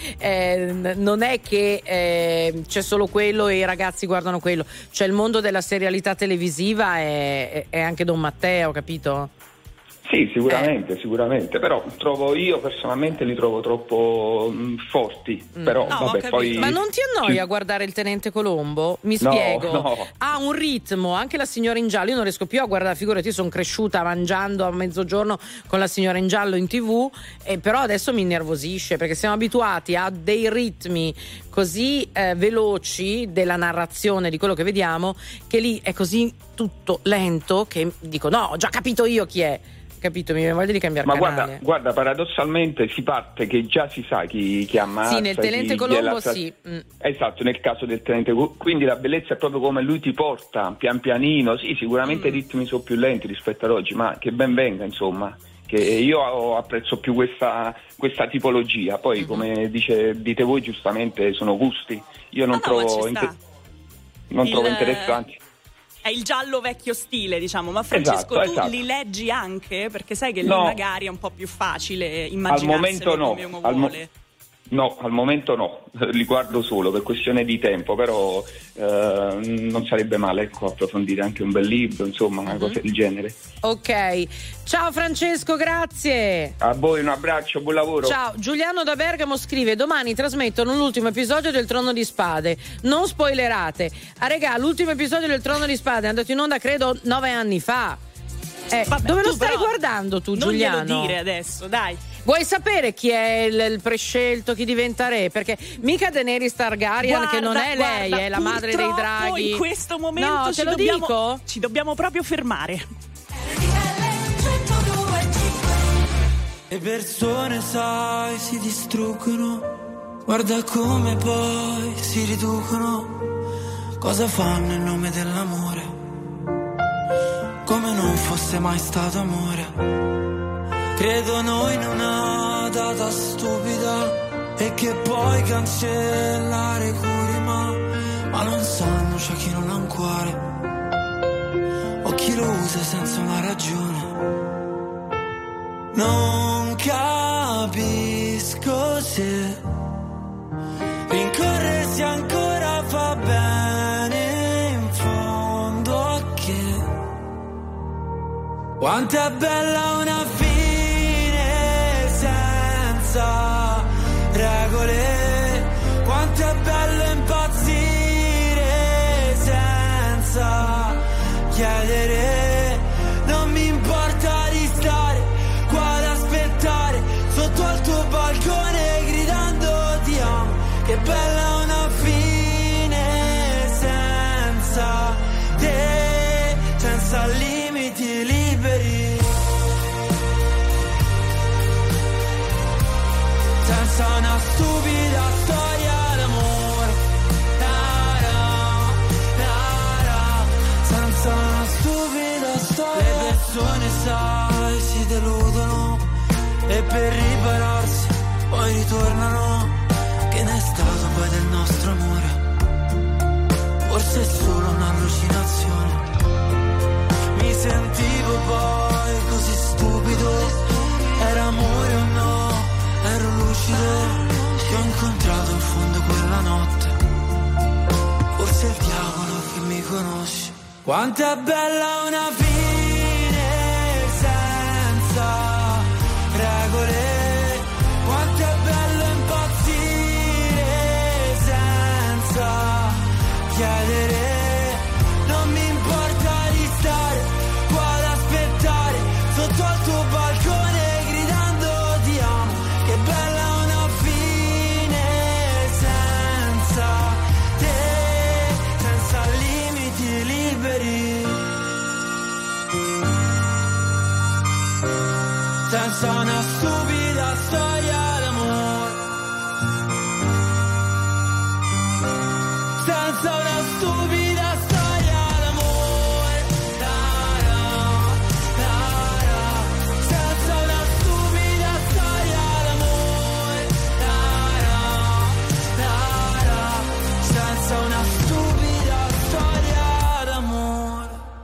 non è che c'è solo quello e i ragazzi guardano quello. C'è il mondo della serialità televisiva, è anche Don Matteo, capito? Sì, sicuramente, però io personalmente li trovo troppo forti, però vabbè, poi... Ma non ti annoia guardare il Tenente Colombo? Mi spiego. No. Ha un ritmo, anche La signora in giallo, io non riesco più a guardare, figurati, sono cresciuta mangiando a mezzogiorno con La signora in giallo in TV, però adesso mi innervosisce, perché siamo abituati a dei ritmi così veloci della narrazione di quello che vediamo, che lì è così tutto lento che dico no, ho già capito io chi è. Capito, mi voglio di cambiare canale. Ma guarda, paradossalmente si parte che già si sa chi ammazza. Sì, nel Tenente Colombo sì. Esatto, nel caso del Tenente Colombo. Quindi la bellezza è proprio come lui ti porta pian pianino. Sì, sicuramente i ritmi sono più lenti rispetto ad oggi, ma che ben venga, insomma. Che io apprezzo più questa tipologia. Poi, come dite voi giustamente, sono gusti. Io non trovo interessanti. È il giallo vecchio stile, diciamo, ma Francesco, esatto. tu li leggi anche? Perché sai che lì magari è un po' più facile immaginarselo come uno vuole. No, al momento no, li guardo solo per questione di tempo, però non sarebbe male, approfondire anche un bel libro, insomma, una cosa del genere. Ok, ciao Francesco, grazie. A voi un abbraccio, buon lavoro. Ciao. Giuliano da Bergamo scrive: domani trasmettono l'ultimo episodio del Trono di Spade, non spoilerate. Regà, l'ultimo episodio del Trono di Spade è andato in onda credo 9 anni fa. Vabbè, dove lo stai guardando tu, Giuliano? Non glielo dire adesso, dai. Vuoi sapere chi è il prescelto, chi diventa re? Perché mica Daenerys Targaryen, che non è lei, è la madre dei draghi. In questo momento ci dobbiamo proprio fermare. Le persone, sai, si distruggono. Guarda come poi si riducono. Cosa fanno in nome dell'amore? Come non fosse mai stato amore. Credono in una data stupida e che puoi cancellare curi, ma non sanno c'è chi non ha un cuore o chi lo usa senza una ragione. Non capisco se rincorrersi ancora fa bene in fondo a che quanto è bella una fine senza regole, quanto è bello impazzire senza chiedere. Non mi importa di stare qua ad aspettare sotto al tuo balcone gridando ti amo. Che bella una fine senza te, senza limiti liberi. Senza una stupida storia d'amore, senza una stupida storia. Le persone, sai, si deludono e per ripararsi poi ritornano. Che ne è stato poi del nostro amore? Forse è solo un'allucinazione. incontrato in fondo quella notte, forse il diavolo che mi conosce. Quanto è bella una fine senza regole, quanto è bello impazzire senza chiedere. Non mi importa di stare qua ad aspettare sotto al tuo balcone gridando ti amo. Che bella una fine senza te, senza limiti liberi, senza una stupida storia d'amore, senza una stupida storia d'amore, senza una stupida storia d'amore, senza una stupida storia d'amore.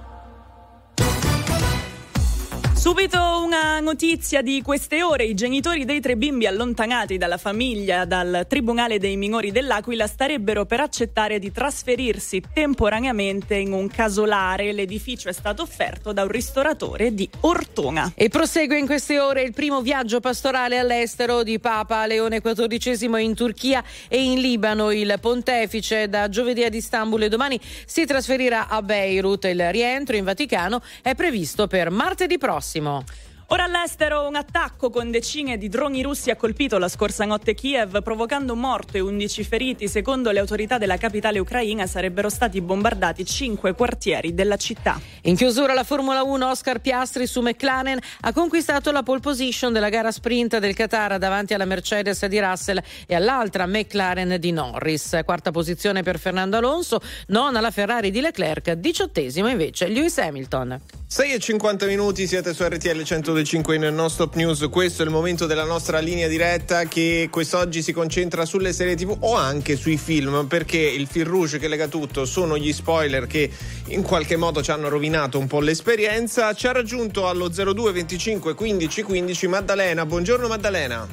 Subito una notizia di queste ore: i genitori dei 3 bimbi allontanati dalla famiglia dal Tribunale dei minori dell'Aquila starebbero per accettare di trasferirsi temporaneamente in un casolare. L'edificio è stato offerto da un ristoratore di Ortona. E prosegue in queste ore il primo viaggio pastorale all'estero di Papa Leone XIV in Turchia e in Libano. Il pontefice da giovedì ad Istanbul e domani si trasferirà a Beirut. Il rientro in Vaticano è previsto per martedì prossimo. Ora all'estero, un attacco con decine di droni russi ha colpito la scorsa notte Kiev, provocando un morto e 11 feriti. Secondo le autorità della capitale ucraina sarebbero stati bombardati 5 quartieri della città. In chiusura la Formula 1, Oscar Piastri su McLaren ha conquistato la pole position della gara sprint del Qatar davanti alla Mercedes di Russell e all'altra McLaren di Norris. Quarta posizione per Fernando Alonso, nona la Ferrari di Leclerc, 18° invece Lewis Hamilton. 6:50, siete su RTL 102.5 nel Non Stop News. Questo è il momento della nostra linea diretta che quest'oggi si concentra sulle serie TV o anche sui film, perché il fil rouge che lega tutto sono gli spoiler che in qualche modo ci hanno rovinato un po' l'esperienza. Ci ha raggiunto allo 02 25 15 15 Maddalena. Buongiorno Maddalena.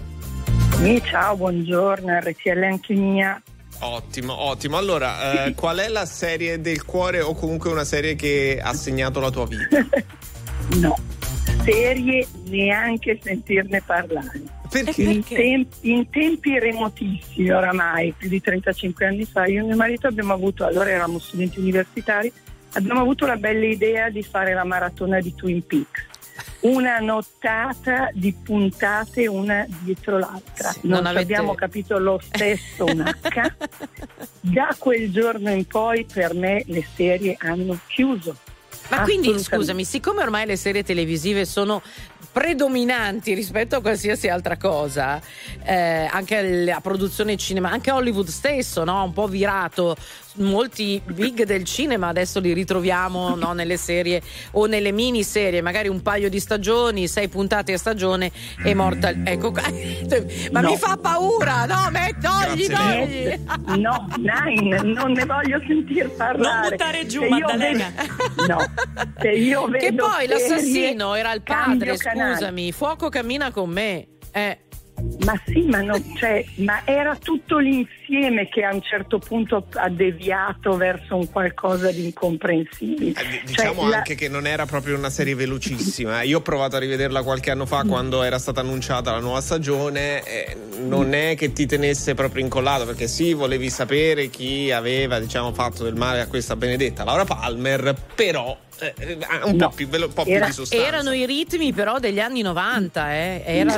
Ciao, buongiorno, RTL anche mia. Ottimo. Allora, qual è la serie del cuore o comunque una serie che ha segnato la tua vita? No, serie neanche sentirne parlare. Perché? In tempi remotissimi oramai, più di 35 anni fa, io e mio marito abbiamo avuto, allora eravamo studenti universitari, abbiamo avuto la bella idea di fare la maratona di Twin Peaks. Una nottata di puntate una dietro l'altra. Sì, non abbiamo capito lo stesso un H. Da quel giorno in poi per me le serie hanno chiuso. Ma quindi scusami, siccome ormai le serie televisive sono predominanti rispetto a qualsiasi altra cosa, anche la produzione cinema, anche Hollywood stesso, no? Un po' virato, molti big del cinema adesso li ritroviamo, no? Nelle serie o nelle miniserie, magari un paio di stagioni, 6 puntate a stagione e morta. Ecco, ma no. Mi fa paura, no? Togli. No, Nine, non ne voglio sentir parlare. Non buttare giù, Maddalena. Se io vedo che poi serie, l'assassino era il padre, scusami, Fuoco cammina con me. Ma sì, ma era tutto l'insieme che a un certo punto ha deviato verso un qualcosa di incomprensibile. Diciamo anche che non era proprio una serie velocissima. Io ho provato a rivederla qualche anno fa quando era stata annunciata la nuova stagione. Non è che ti tenesse proprio incollato, perché sì, volevi sapere chi aveva, fatto del male a questa benedetta Laura Palmer, però po' più di sostanza. Erano i ritmi però degli anni 90, era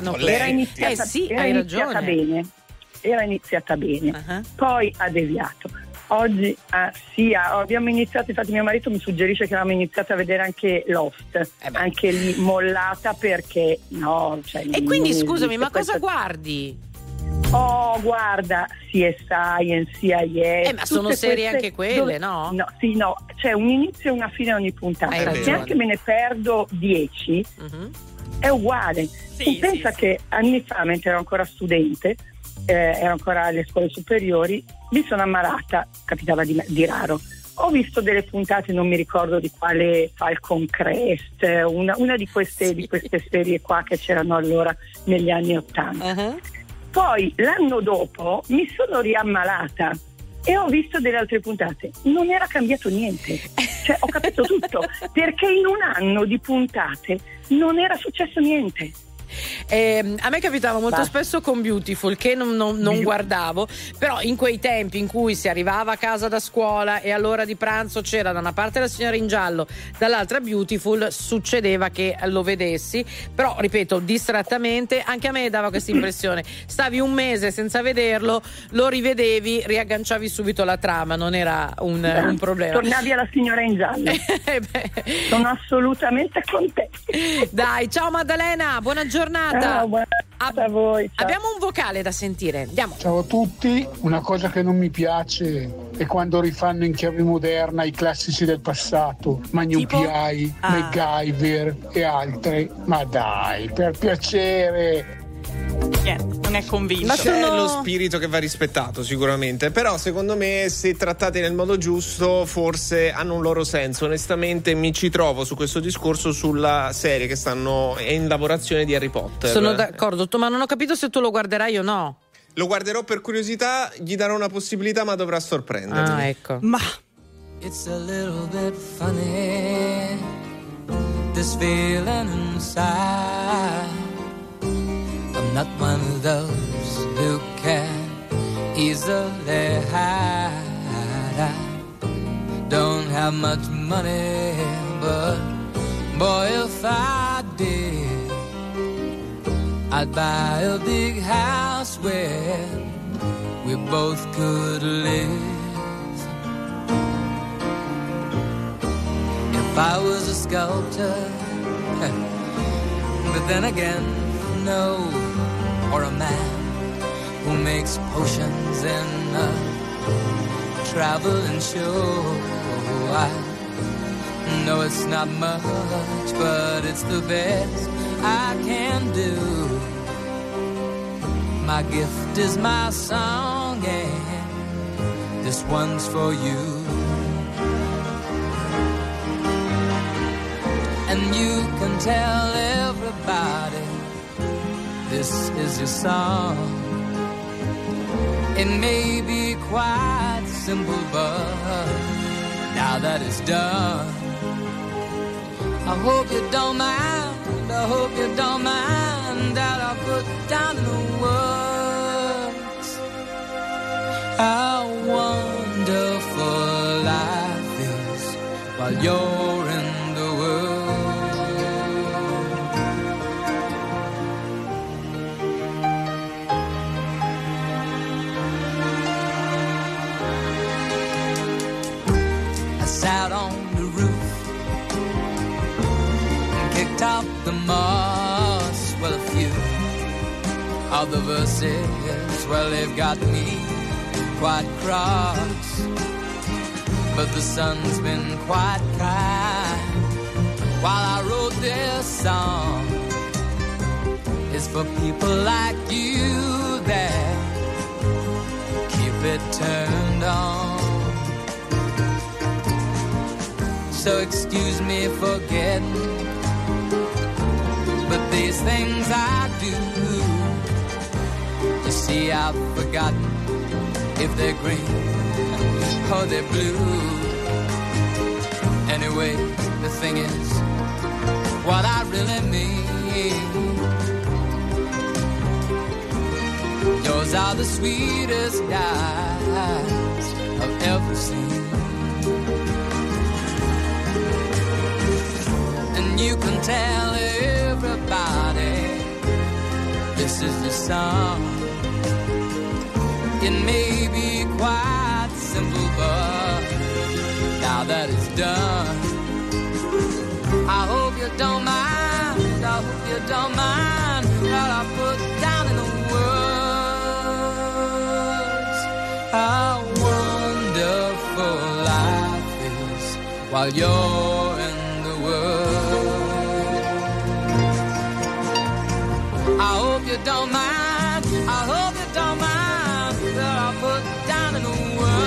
iniziata bene, poi ha deviato. Oggi abbiamo iniziato, infatti mio marito mi suggerisce che avevamo iniziato a vedere anche Lost, anche lì mollata perché e quindi scusami, ma cosa guardi? Oh, guarda, CSI, NCIS. Ma sono serie anche quelle, no? No, c'è un inizio e una fine a ogni puntata. Se anche me ne perdo 10, è uguale. Pensa che anni fa, mentre ero ancora studente, ero ancora alle scuole superiori, mi sono ammalata, capitava di raro. Ho visto delle puntate, non mi ricordo di quale, Falcon Crest, una di queste serie qua che c'erano allora negli anni '80. Poi l'anno dopo mi sono riammalata e ho visto delle altre puntate, non era cambiato niente, cioè ho capito tutto, perché in un anno di puntate non era successo niente. A me capitava molto spesso con Beautiful, che non guardavo, però in quei tempi in cui si arrivava a casa da scuola e all'ora di pranzo c'era da una parte la signora in giallo, dall'altra Beautiful, succedeva che lo vedessi, però ripeto, distrattamente. Anche a me dava questa impressione, stavi un mese senza vederlo, lo rivedevi, riagganciavi subito la trama, non era un problema, tornavi alla signora in giallo. Sono assolutamente con te. Dai, ciao Maddalena, buona giornata. A voi, ciao. Abbiamo un vocale da sentire, andiamo. Ciao a tutti. Una cosa che non mi piace è quando rifanno in chiave moderna i classici del passato, Magnum P.I., MacGyver e altre. Ma dai, per piacere. Non è convinto. Ma c'è lo spirito che va rispettato sicuramente, però secondo me se trattati nel modo giusto forse hanno un loro senso. Onestamente mi ci trovo su questo discorso sulla serie che è in lavorazione di Harry Potter. Sono d'accordo, ma non ho capito se tu lo guarderai o no. Lo guarderò per curiosità, gli darò una possibilità, ma dovrà sorprendermi. Ecco. Ma It's a little bit funny, this feeling inside. I'm not one of those who can easily hide. I don't have much money, but boy, if I did, I'd buy a big house where we both could live. If I was a sculptor, but then again, no, or a man who makes potions in a traveling show. I know it's not much, but it's the best I can do. My gift is my song, and this one's for you. And you can tell everybody this is your song. It may be quite simple, but now that it's done, I hope you don't mind, I hope you don't mind that I put down in the words how wonderful life is while you're in the world. Out on the roof and kicked out the moss. Well, a few of the verses, well, they've got me quite cross, but the sun's been quite kind while I wrote this song. It's for people like you that keep it turned on. So excuse me for getting, but these things I do, you see I've forgotten if they're green or they're blue. Anyway, the thing is, what I really mean, yours are the sweetest eyes I've ever seen. You can tell everybody this is the song. It may be quite simple, but now that it's done, I hope you don't mind, I hope you don't mind that I put down in the words how wonderful life is while you're in the world. I hope you don't mind, I hope you don't mind that I put down in the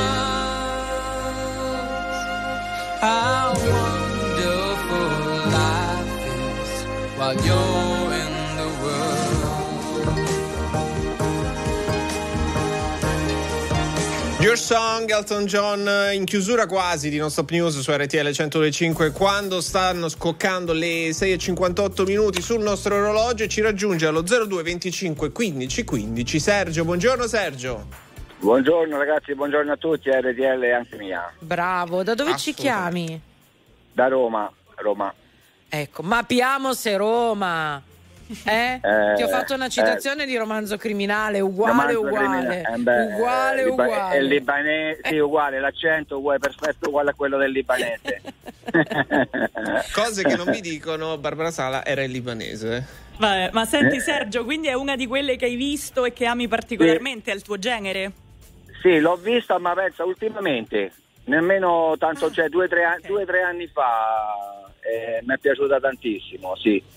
words how wonderful life is while you're in the world. Your Song, Elton John, in chiusura quasi di Non Stop News su RTL 102.5, quando stanno scoccando le 6:58 minuti sul nostro orologio, e ci raggiunge allo 02 25 15 15 Sergio. Buongiorno Sergio. Buongiorno ragazzi, buongiorno a tutti, RTL anche mia. Bravo, da dove ci chiami? Da Roma. Ecco, mappiamo se Roma. Ti ho fatto una citazione di Romanzo Criminale, uguale. È libanese, sì, uguale, l'accento uguale, perfetto, uguale a quello del libanese. Cose che non mi dicono, Barbara Sala era il libanese. Vabbè, ma senti Sergio, quindi è una di quelle che hai visto e che ami particolarmente, è il tuo genere? Sì, l'ho vista, ma pensa ultimamente, nemmeno tanto, cioè 2-3 anni fa, mi è piaciuta tantissimo, sì.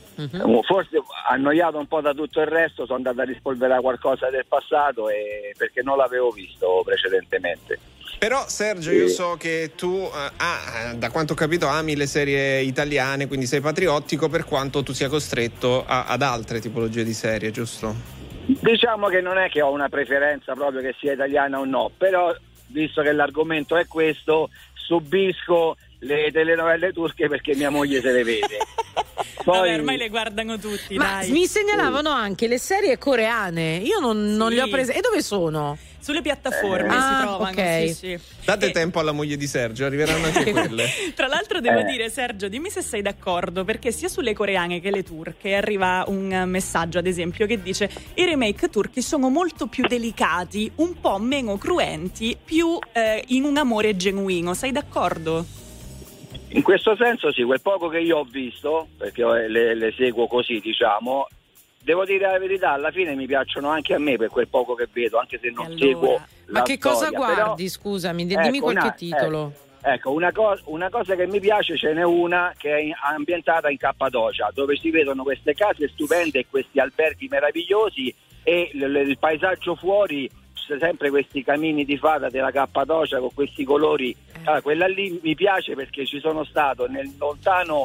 Forse annoiato un po' da tutto il resto, sono andato a rispolverare qualcosa del passato perché non l'avevo visto precedentemente. Però Sergio, io so che tu da quanto ho capito ami le serie italiane, quindi sei patriottico, per quanto tu sia costretto ad altre tipologie di serie, giusto? Diciamo che non è che ho una preferenza proprio che sia italiana o no, però visto che l'argomento è questo, subisco le telenovelle turche perché mia moglie se le vede. Poi... Vabbè, ormai le guardano tutti. Ma dai. Mi segnalavano anche le serie coreane. Io non le ho prese. E dove sono? Sulle piattaforme si trovano. Okay. Sì. Date tempo alla moglie di Sergio, arriveranno anche quelle. Tra l'altro devo dire, Sergio, dimmi se sei d'accordo, perché sia sulle coreane che le turche arriva un messaggio, ad esempio, che dice: i remake turchi sono molto più delicati, un po' meno cruenti, più in un amore genuino. Sei d'accordo? In questo senso sì, quel poco che io ho visto, perché le seguo così, diciamo, devo dire la verità, alla fine mi piacciono anche a me per quel poco che vedo, anche se non seguo la Ma che storia, cosa guardi, però, scusami, dimmi qualche titolo. Ecco, una cosa che mi piace, ce n'è una che è ambientata in Cappadocia, dove si vedono queste case stupende e questi alberghi meravigliosi e il paesaggio fuori, sempre questi camini di fata della Cappadocia con questi colori. Allora, quella lì mi piace perché ci sono stato nel lontano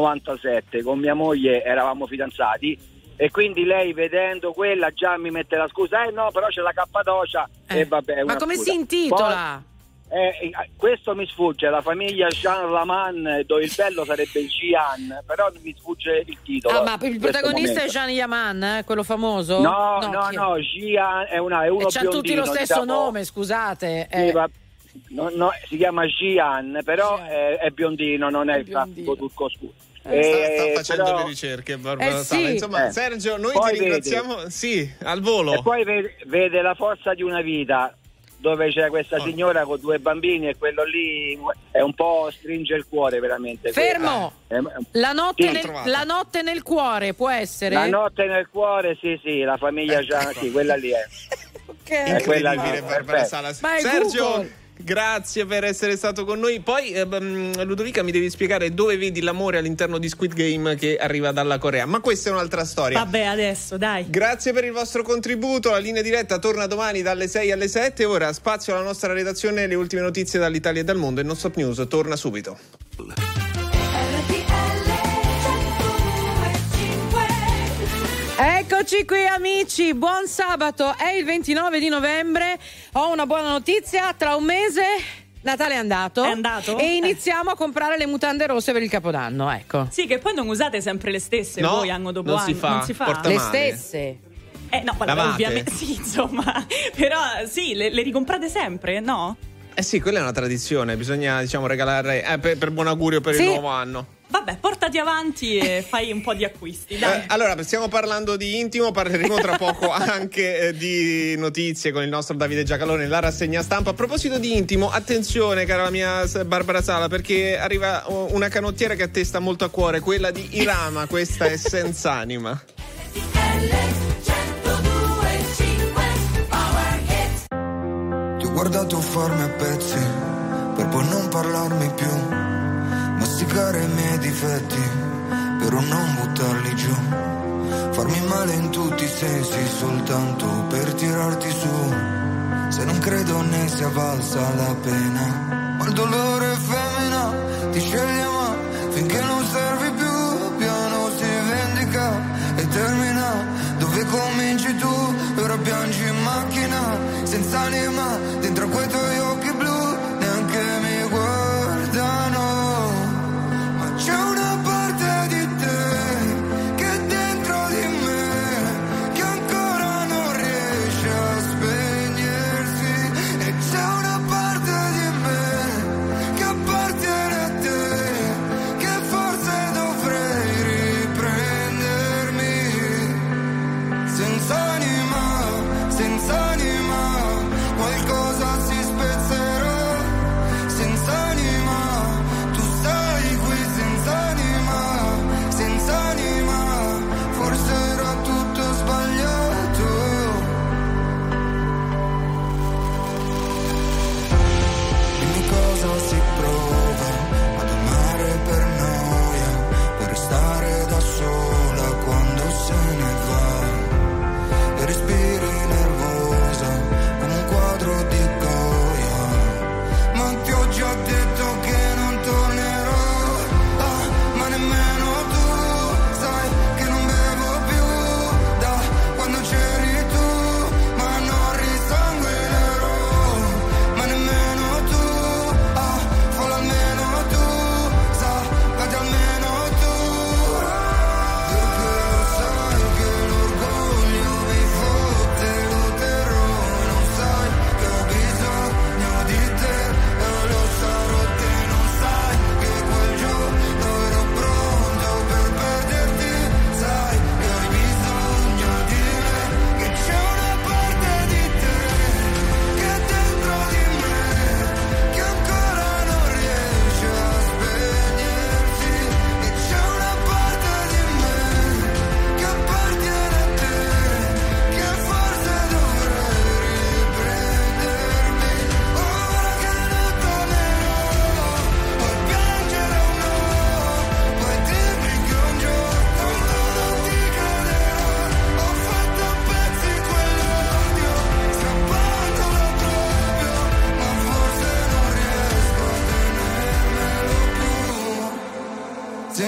97 con mia moglie, eravamo fidanzati, e quindi lei vedendo quella già mi mette la scusa, no, però c'è la Cappadocia e vabbè. Ma come scusa. si intitola? Poi, questo mi sfugge, la famiglia Jean Laman, dove il bello sarebbe Gian, però mi sfugge il titolo. Ma il protagonista è Jean Yaman, quello famoso? No, Gian è uno e c'hanno tutti lo stesso diciamo, nome, scusate. No, si chiama Gian, però è biondino, non è il classico turco scuro. Sta facendo le ricerche, Barbara Sala. Insomma, Sergio, noi ti ringraziamo. Sì, al volo. E poi vede La forza di una vita, dove c'è questa signora con 2 bambini, e quello lì è un po' stringe il cuore veramente. Fermo! La notte nel cuore, può essere? La notte nel cuore, sì, la famiglia Gian, sì, quella lì è. Okay. È quella lì, Barbara Sala. Sergio, Google. Grazie per essere stato con noi. Poi Ludovica, mi devi spiegare dove vedi l'amore all'interno di Squid Game che arriva dalla Corea, ma questa è un'altra storia. Vabbè, adesso dai. Grazie per il vostro contributo. La linea diretta torna domani dalle 6 alle 7. Ora spazio alla nostra redazione, le ultime notizie dall'Italia e dal mondo, e Non Stop News torna subito. Eccoci qui amici, buon sabato, è il 29 di novembre, ho una buona notizia, tra un mese Natale è andato e iniziamo a comprare le mutande rosse per il Capodanno, ecco. Sì, che poi non usate sempre le stesse, no, voi anno dopo non anno, si fa, non si fa. Le stesse? No, ovviamente sì, insomma, però sì, le ricomprate sempre, no? Sì, quella è una tradizione, bisogna regalare per buon augurio per il nuovo anno. Vabbè, portati avanti e fai un po' di acquisti, dai. Allora, stiamo parlando di intimo, parleremo tra poco anche di notizie con il nostro Davide Giacalone, la rassegna stampa. A proposito di intimo, attenzione cara la mia Barbara Sala, perché arriva una canottiera che a te sta molto a cuore, quella di Irama, questa è Senz'anima. Ti ho guardato farmi a pezzi per poi non parlarmi più, masticare i miei difetti però non buttarli giù, farmi male in tutti i sensi soltanto per tirarti su. Se non credo ne sia valsa la pena, ma il dolore è femmina, ti sceglie ma finché non servi più, piano si vendica e termina. Dove cominci tu, ora piangi in macchina, senza anima, dentro quel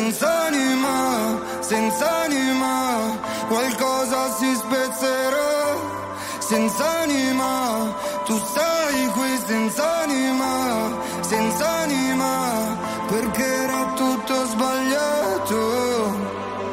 senza anima, senza anima, qualcosa si spezzerà. Senza anima, tu sei qui senza anima, perché era tutto sbagliato.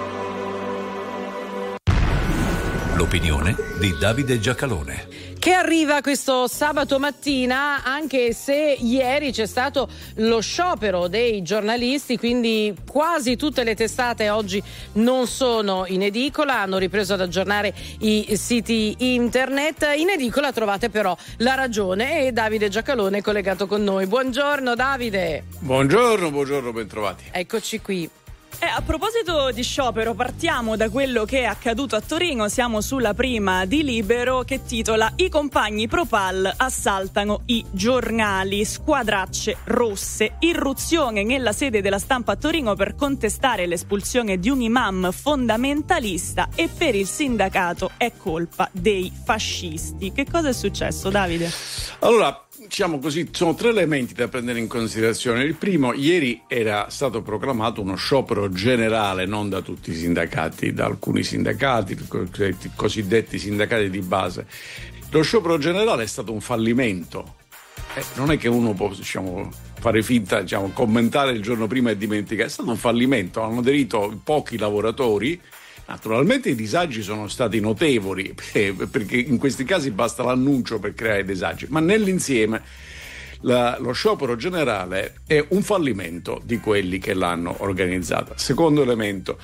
L'opinione di Davide Giacalone, che arriva questo sabato mattina, anche se ieri c'è stato lo sciopero dei giornalisti, quindi quasi tutte le testate oggi non sono in edicola, hanno ripreso ad aggiornare i siti internet. In edicola trovate però La Ragione, e Davide Giacalone è collegato con noi. Buongiorno Davide. Buongiorno, bentrovati. Eccoci qui. A proposito di sciopero, partiamo da quello che è accaduto a Torino. Siamo sulla prima di Libero, che titola: I compagni Propal assaltano i giornali, squadracce rosse, irruzione nella sede della Stampa a Torino per contestare l'espulsione di un imam fondamentalista, e per il sindacato è colpa dei fascisti. Che cosa è successo, Davide? Allora, diciamo così, sono 3 elementi da prendere in considerazione. Il primo: ieri era stato proclamato uno sciopero generale, non da tutti i sindacati, da alcuni sindacati, i cosiddetti sindacati di base. Lo sciopero generale è stato un fallimento. Non è che uno può, fare finta, commentare il giorno prima e dimenticare. È stato un fallimento, hanno aderito pochi lavoratori. Naturalmente i disagi sono stati notevoli, perché in questi casi basta l'annuncio per creare disagi, ma nell'insieme lo sciopero generale è un fallimento di quelli che l'hanno organizzata. Secondo elemento,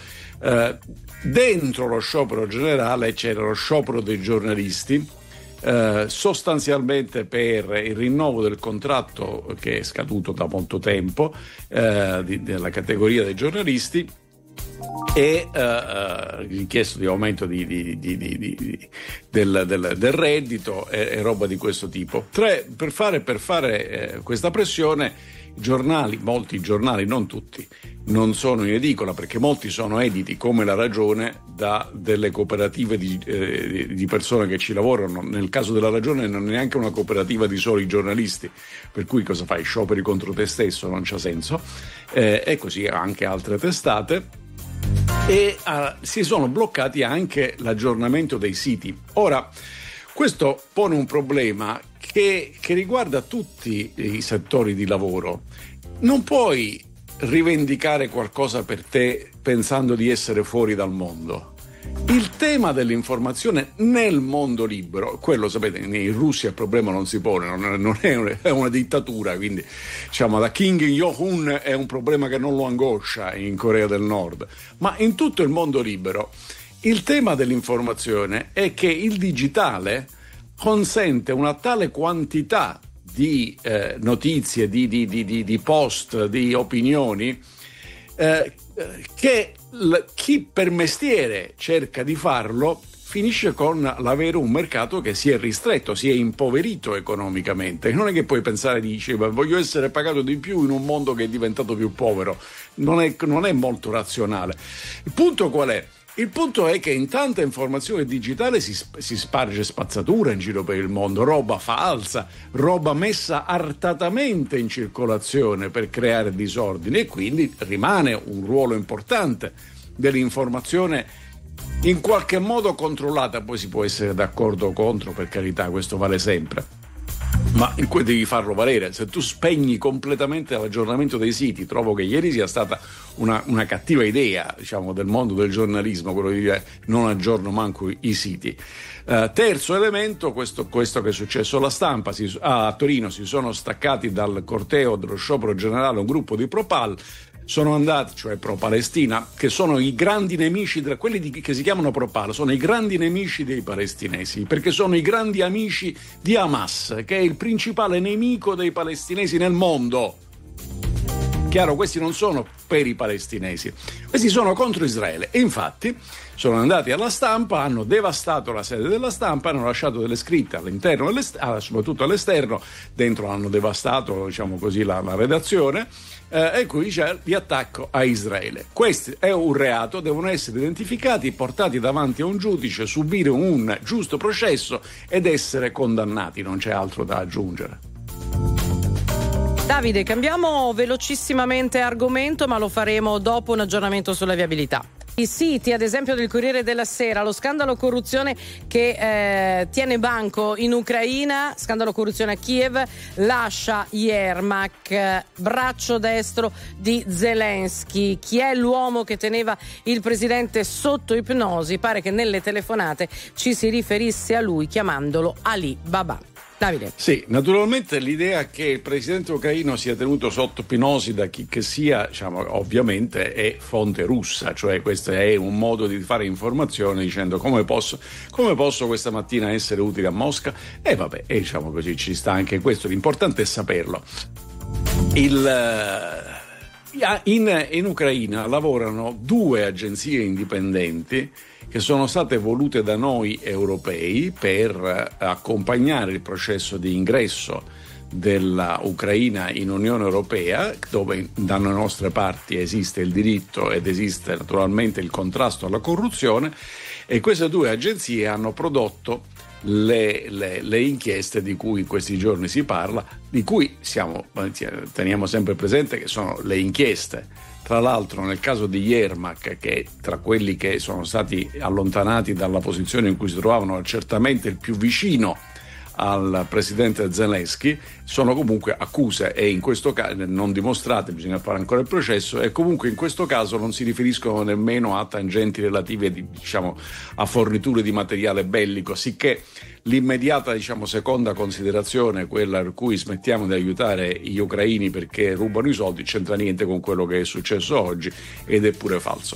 dentro lo sciopero generale c'era lo sciopero dei giornalisti, sostanzialmente per il rinnovo del contratto che è scaduto da molto tempo della categoria dei giornalisti, e richiesto di aumento del reddito e roba di questo tipo. 3, per fare questa pressione, molti giornali, non tutti, non sono in edicola, perché molti sono editi, come La Ragione, da delle cooperative di persone che ci lavorano. Nel caso della Ragione non è neanche una cooperativa di soli giornalisti, per cui cosa fai? Scioperi contro te stesso, non c'ha senso. E così anche altre testate. E si sono bloccati anche l'aggiornamento dei siti. Ora, questo pone un problema che riguarda tutti i settori di lavoro. Non puoi rivendicare qualcosa per te pensando di essere fuori dal mondo. Il tema dell'informazione nel mondo libero, quello sapete, in Russia il problema non si pone, non è una dittatura, quindi da Kim Jong-un è un problema che non lo angoscia in Corea del Nord, ma in tutto il mondo libero il tema dell'informazione è che il digitale consente una tale quantità di notizie, di post, di opinioni, che chi per mestiere cerca di farlo finisce con l'avere un mercato che si è ristretto, si è impoverito economicamente. Non è che puoi pensare, voglio essere pagato di più in un mondo che è diventato più povero. Non è molto razionale. Il punto qual è? Il punto è che in tanta informazione digitale si sparge spazzatura in giro per il mondo, roba falsa, roba messa artatamente in circolazione per creare disordini, e quindi rimane un ruolo importante dell'informazione in qualche modo controllata. Poi si può essere d'accordo o contro, per carità, questo vale sempre, ma in cui devi farlo valere. Se tu spegni completamente l'aggiornamento dei siti, trovo che ieri sia stata una cattiva idea, del mondo del giornalismo, quello di dire non aggiorno manco i siti. Terzo elemento, questo che è successo alla Stampa. A Torino si sono staccati dal corteo dello sciopero generale un gruppo di Propal. Sono andati, cioè pro-Palestina, che sono i grandi nemici, che si chiamano Propal, sono i grandi nemici dei palestinesi, perché sono i grandi amici di Hamas, che è il principale nemico dei palestinesi nel mondo. Chiaro, questi non sono per i palestinesi, questi sono contro Israele. E infatti sono andati alla Stampa, hanno devastato la sede della Stampa, hanno lasciato delle scritte all'interno e soprattutto all'esterno. Dentro hanno devastato, la redazione, e qui c'è di attacco a Israele. Questo è un reato, devono essere identificati, portati davanti a un giudice, subire un giusto processo ed essere condannati, non c'è altro da aggiungere. Davide, cambiamo velocissimamente argomento, ma lo faremo dopo un aggiornamento sulla viabilità. I siti, ad esempio del Corriere della Sera, lo scandalo corruzione che tiene banco in Ucraina, scandalo corruzione a Kiev, lascia Yermak, braccio destro di Zelensky. Chi è l'uomo che teneva il presidente sotto ipnosi? Pare che nelle telefonate ci si riferisse a lui chiamandolo Ali Baba. Davide. Sì, naturalmente l'idea che il presidente ucraino sia tenuto sotto ipnosi da chi che sia, diciamo, ovviamente è fonte russa, cioè questo è un modo di fare informazione dicendo come posso questa mattina essere utile a Mosca, e vabbè, e diciamo così, ci sta anche questo, l'importante è saperlo. In Ucraina lavorano 2 agenzie indipendenti che sono state volute da noi europei per accompagnare il processo di ingresso della Ucraina in Unione Europea, dove dalle nostre parti esiste il diritto ed esiste naturalmente il contrasto alla corruzione, e queste 2 agenzie hanno prodotto le inchieste di cui in questi giorni si parla, di cui teniamo sempre presente che sono le inchieste. Tra l'altro nel caso di Yermak, che tra quelli che sono stati allontanati dalla posizione in cui si trovavano certamente il più vicino al presidente Zelensky, sono comunque accuse e in questo caso non dimostrate, bisogna fare ancora il processo, e comunque in questo caso non si riferiscono nemmeno a tangenti relative diciamo a forniture di materiale bellico, sicché l'immediata seconda considerazione, quella per cui smettiamo di aiutare gli ucraini perché rubano i soldi, c'entra niente con quello che è successo oggi, ed è pure falso.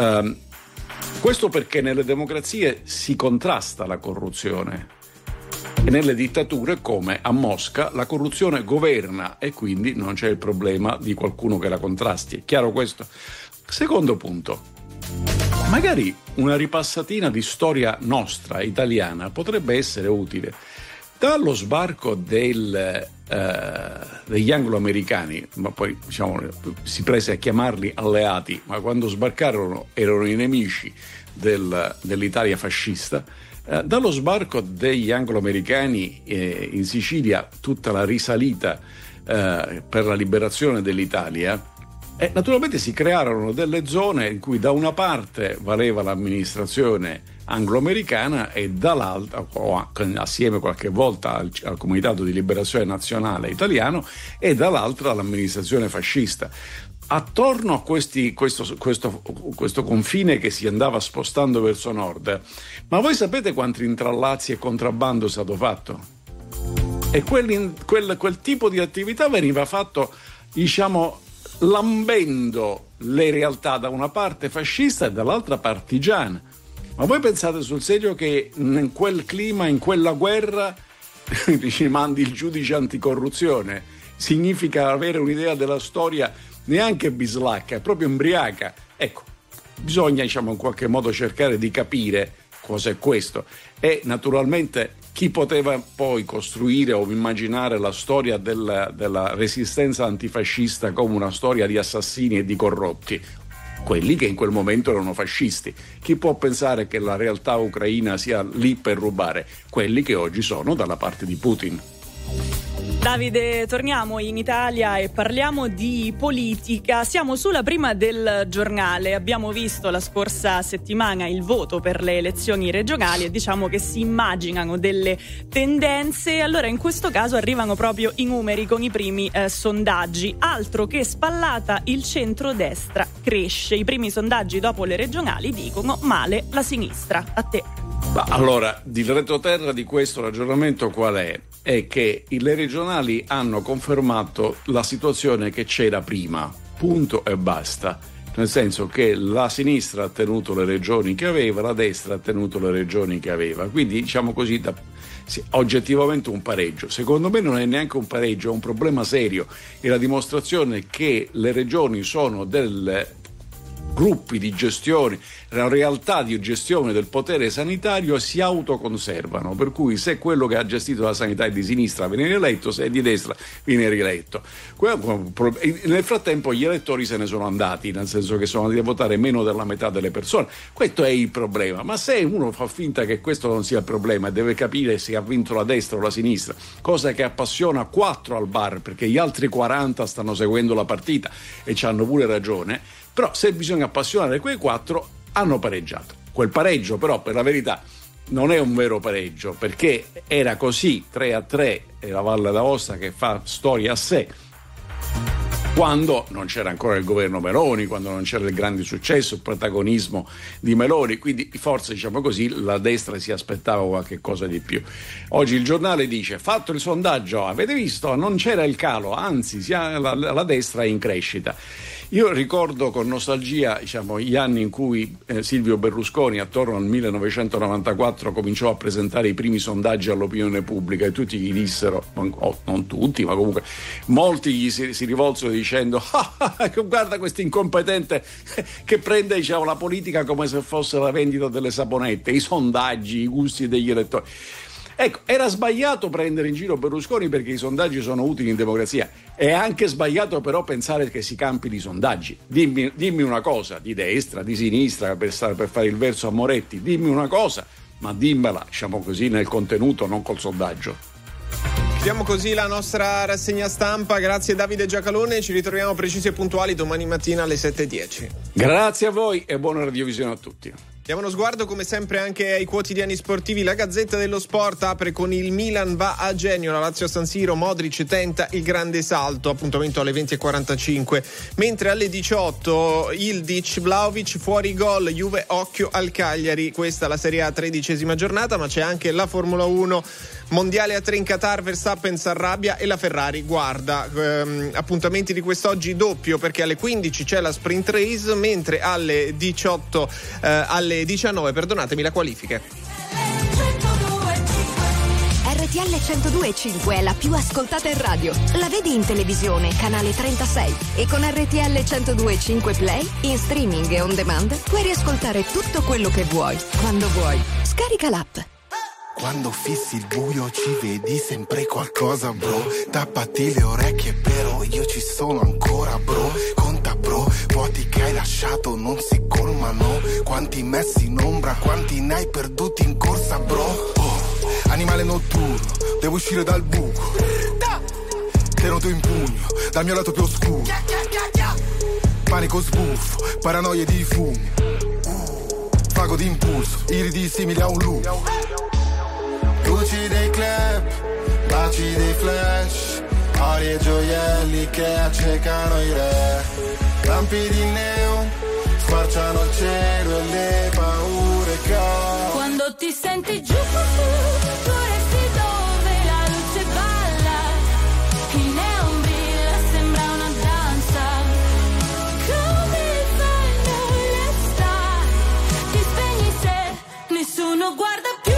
Questo perché nelle democrazie si contrasta la corruzione e nelle dittature, come a Mosca, la corruzione governa e quindi non c'è il problema di qualcuno che la contrasti. È chiaro questo? Secondo punto, magari una ripassatina di storia nostra, italiana, potrebbe essere utile. Dallo sbarco degli anglo-americani, ma poi si prese a chiamarli alleati, ma quando sbarcarono erano i nemici dell'Italia fascista. Dallo sbarco degli anglo-americani in Sicilia, tutta la risalita per la liberazione dell'Italia, naturalmente si crearono delle zone in cui da una parte valeva l'amministrazione anglo-americana e dall'altra, assieme qualche volta al Comitato di Liberazione Nazionale italiano, e dall'altra l'amministrazione fascista. Attorno a questo confine che si andava spostando verso nord, ma voi sapete quanti intrallazzi e contrabbando è stato fatto? E quel tipo di attività veniva fatto, lambendo le realtà da una parte fascista e dall'altra partigiana. Ma voi pensate sul serio che in quel clima, in quella guerra, ci mandi il giudice anticorruzione? Significa avere un'idea della storia neanche bislacca, è proprio embriaca. Ecco, bisogna in qualche modo cercare di capire cos'è questo, e naturalmente chi poteva poi costruire o immaginare la storia della resistenza antifascista come una storia di assassini e di corrotti? Quelli che in quel momento erano fascisti. Chi può pensare che la realtà ucraina sia lì per rubare? Quelli che oggi sono dalla parte di Putin. Davide, torniamo in Italia e parliamo di politica. Siamo sulla prima del giornale. Abbiamo visto la scorsa settimana il voto per le elezioni regionali e diciamo che si immaginano delle tendenze. Allora in questo caso arrivano proprio i numeri con i primi sondaggi. Altro che spallata, il centrodestra cresce. I primi sondaggi dopo le regionali dicono male la sinistra. A te. Allora, il retroterra di questo ragionamento qual è? È che le regionali hanno confermato la situazione che c'era prima, punto e basta. Nel senso che la sinistra ha tenuto le regioni che aveva, la destra ha tenuto le regioni che aveva. Quindi, così, oggettivamente un pareggio. Secondo me non è neanche un pareggio, è un problema serio. È la dimostrazione che le regioni sono gruppi di gestione, realtà di gestione del potere sanitario si autoconservano, per cui se quello che ha gestito la sanità è di sinistra viene rieletto, se è di destra viene rieletto. Nel frattempo gli elettori se ne sono andati, nel senso che sono andati a votare meno della metà delle persone. Questo è il problema, ma se uno fa finta che questo non sia il problema e deve capire se ha vinto la destra o la sinistra, cosa che appassiona 4 al bar perché gli altri 40 stanno seguendo la partita e ci hanno pure ragione, però se bisogna appassionare quei 4 hanno pareggiato. Quel pareggio però per la verità non è un vero pareggio, perché era così 3-3 e la Valle d'Aosta che fa storia a sé quando non c'era ancora il governo Meloni, quando non c'era il grande successo, il protagonismo di Meloni, quindi forse, diciamo così, la destra si aspettava qualche cosa di più. Oggi il giornale dice: fatto il sondaggio, avete visto, non c'era il calo, anzi la destra è in crescita. Io ricordo con nostalgia, diciamo, gli anni in cui Silvio Berlusconi, attorno al 1994, cominciò a presentare i primi sondaggi all'opinione pubblica e tutti gli dissero, non tutti, ma comunque molti gli si rivolsero dicendo: guarda questo incompetente che prende, diciamo, la politica come se fosse la vendita delle saponette, i sondaggi, i gusti degli elettori. Ecco, era sbagliato prendere in giro Berlusconi perché i sondaggi sono utili in democrazia. È anche sbagliato però pensare che si campi di sondaggi. Dimmi una cosa, di destra, di sinistra, per fare il verso a Moretti, dimmi una cosa, ma dimmela, diciamo così, nel contenuto, non col sondaggio. Chiudiamo così la nostra rassegna stampa. Grazie Davide Giacalone, ci ritroviamo precisi e puntuali domani mattina alle 7:10. Grazie a voi e buona radiovisione a tutti. Diamo uno sguardo come sempre anche ai quotidiani sportivi. La Gazzetta dello Sport apre con il Milan va a genio, la Lazio a San Siro, Modric tenta il grande salto, appuntamento alle 20:45, mentre alle 18 Ildic, Vlahovic fuori gol, Juve occhio al Cagliari. Questa è la Serie A 13ª giornata, ma c'è anche la Formula 1, mondiale a 3 in Qatar, Verstappen s'arrabbia e la Ferrari guarda. Appuntamenti di quest'oggi doppio, perché alle 15 c'è la sprint race, mentre alle 19 perdonatemi, la qualifica. RTL 102.5 è la più ascoltata in radio. La vedi in televisione, canale 36, e con RTL 102.5 Play in streaming e on demand puoi riascoltare tutto quello che vuoi, quando vuoi. Scarica l'app. Quando fissi il buio ci vedi sempre qualcosa, bro. Tappati le orecchie, però io ci sono ancora, bro. Conta, bro, vuoti che hai lasciato non si colmano. Quanti messi in ombra, quanti ne hai perduti in corsa, bro. Oh, animale notturno, devo uscire dal buco. Te noto in pugno, dal mio lato più oscuro. Panico sbuffo, paranoie di fumi. Vago d'impulso, iridi simili a un lupo. Luci dei club, baci dei flash, ori e gioielli che accecano i re. Lampi di neon, squarciano il cielo e le paure che ho. Quando ti senti giù, tu resti dove la luce balla. Il neon brilla, sembra una danza. Come fai a non restare? Ti spegni se nessuno guarda più.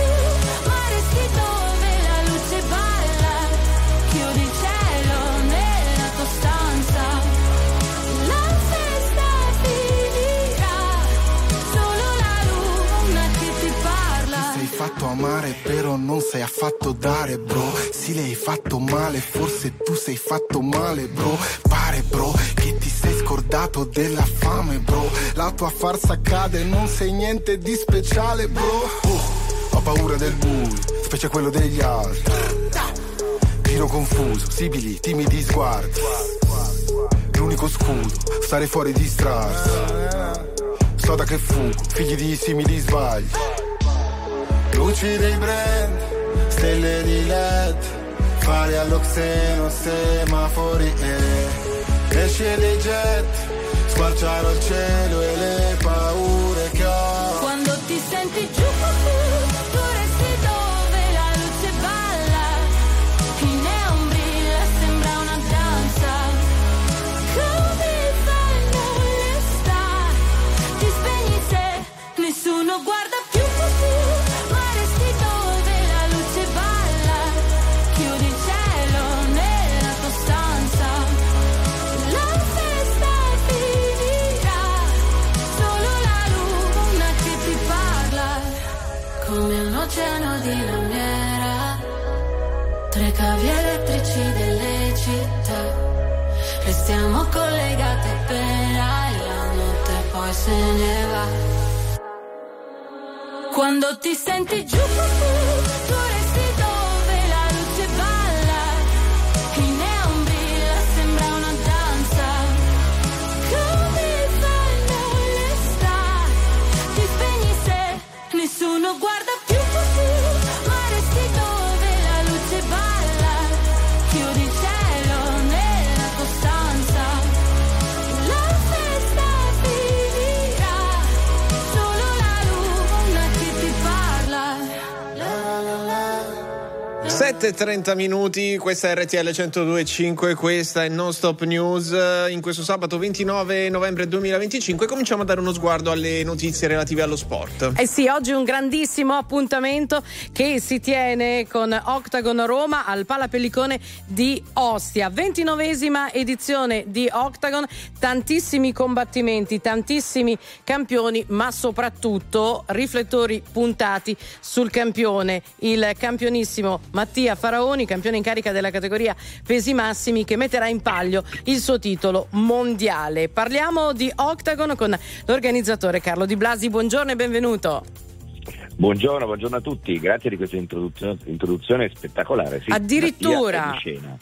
Fatto amare però non sei affatto dare, bro. Sì, le hai fatto male, forse tu sei fatto male, bro. Pare, bro, che ti sei scordato della fame, bro. La tua farsa cade, non sei niente di speciale, bro. Ho paura del buio, specie quello degli altri. Giro confuso, sibili, timidi sguardi. L'unico scudo, stare fuori di strada. So da che fugo, figli di simili sbagli. Luci dei brand, stelle di LED, fari all'oxeno, semafori e esce dei jet, squarciano il cielo e le paure che ho. Quando ti senti giù, tu resti dove la luce balla. Il neon brilla, sembra una danza. Come fai a non restare? Ti spegni se nessuno guarda più. Stiamo collegate appena e la notte poi se ne va. Quando ti senti giù, tu resti dove la luce balla, il neon brilla, sembra una danza. Come fai a molestar? Ti spegni se nessuno guarda più, ma resti dove la luce balla. Chiudi il cielo nella tua stanza, la festa finirà, solo la luna che ti parla. 7:30 minuti, questa è RTL 102.5, questa è Non Stop News. In questo sabato 29 novembre 2025 cominciamo a dare uno sguardo alle notizie relative allo sport. Eh sì, oggi un grandissimo appuntamento che si tiene con Octagon Roma al Palapellicone di Ostia. 29esima edizione di Octagon, tantissimi combattimenti, tantissimi campioni, ma soprattutto riflettori puntati sul campione, il campionissimo Mattia Faraoni, campione in carica della categoria pesi massimi, che metterà in palio il suo titolo mondiale. Parliamo di Octagon con l'organizzatore Carlo Di Blasi. Buongiorno e benvenuto. Buongiorno a tutti, grazie di questa introduzione spettacolare. Sì, addirittura.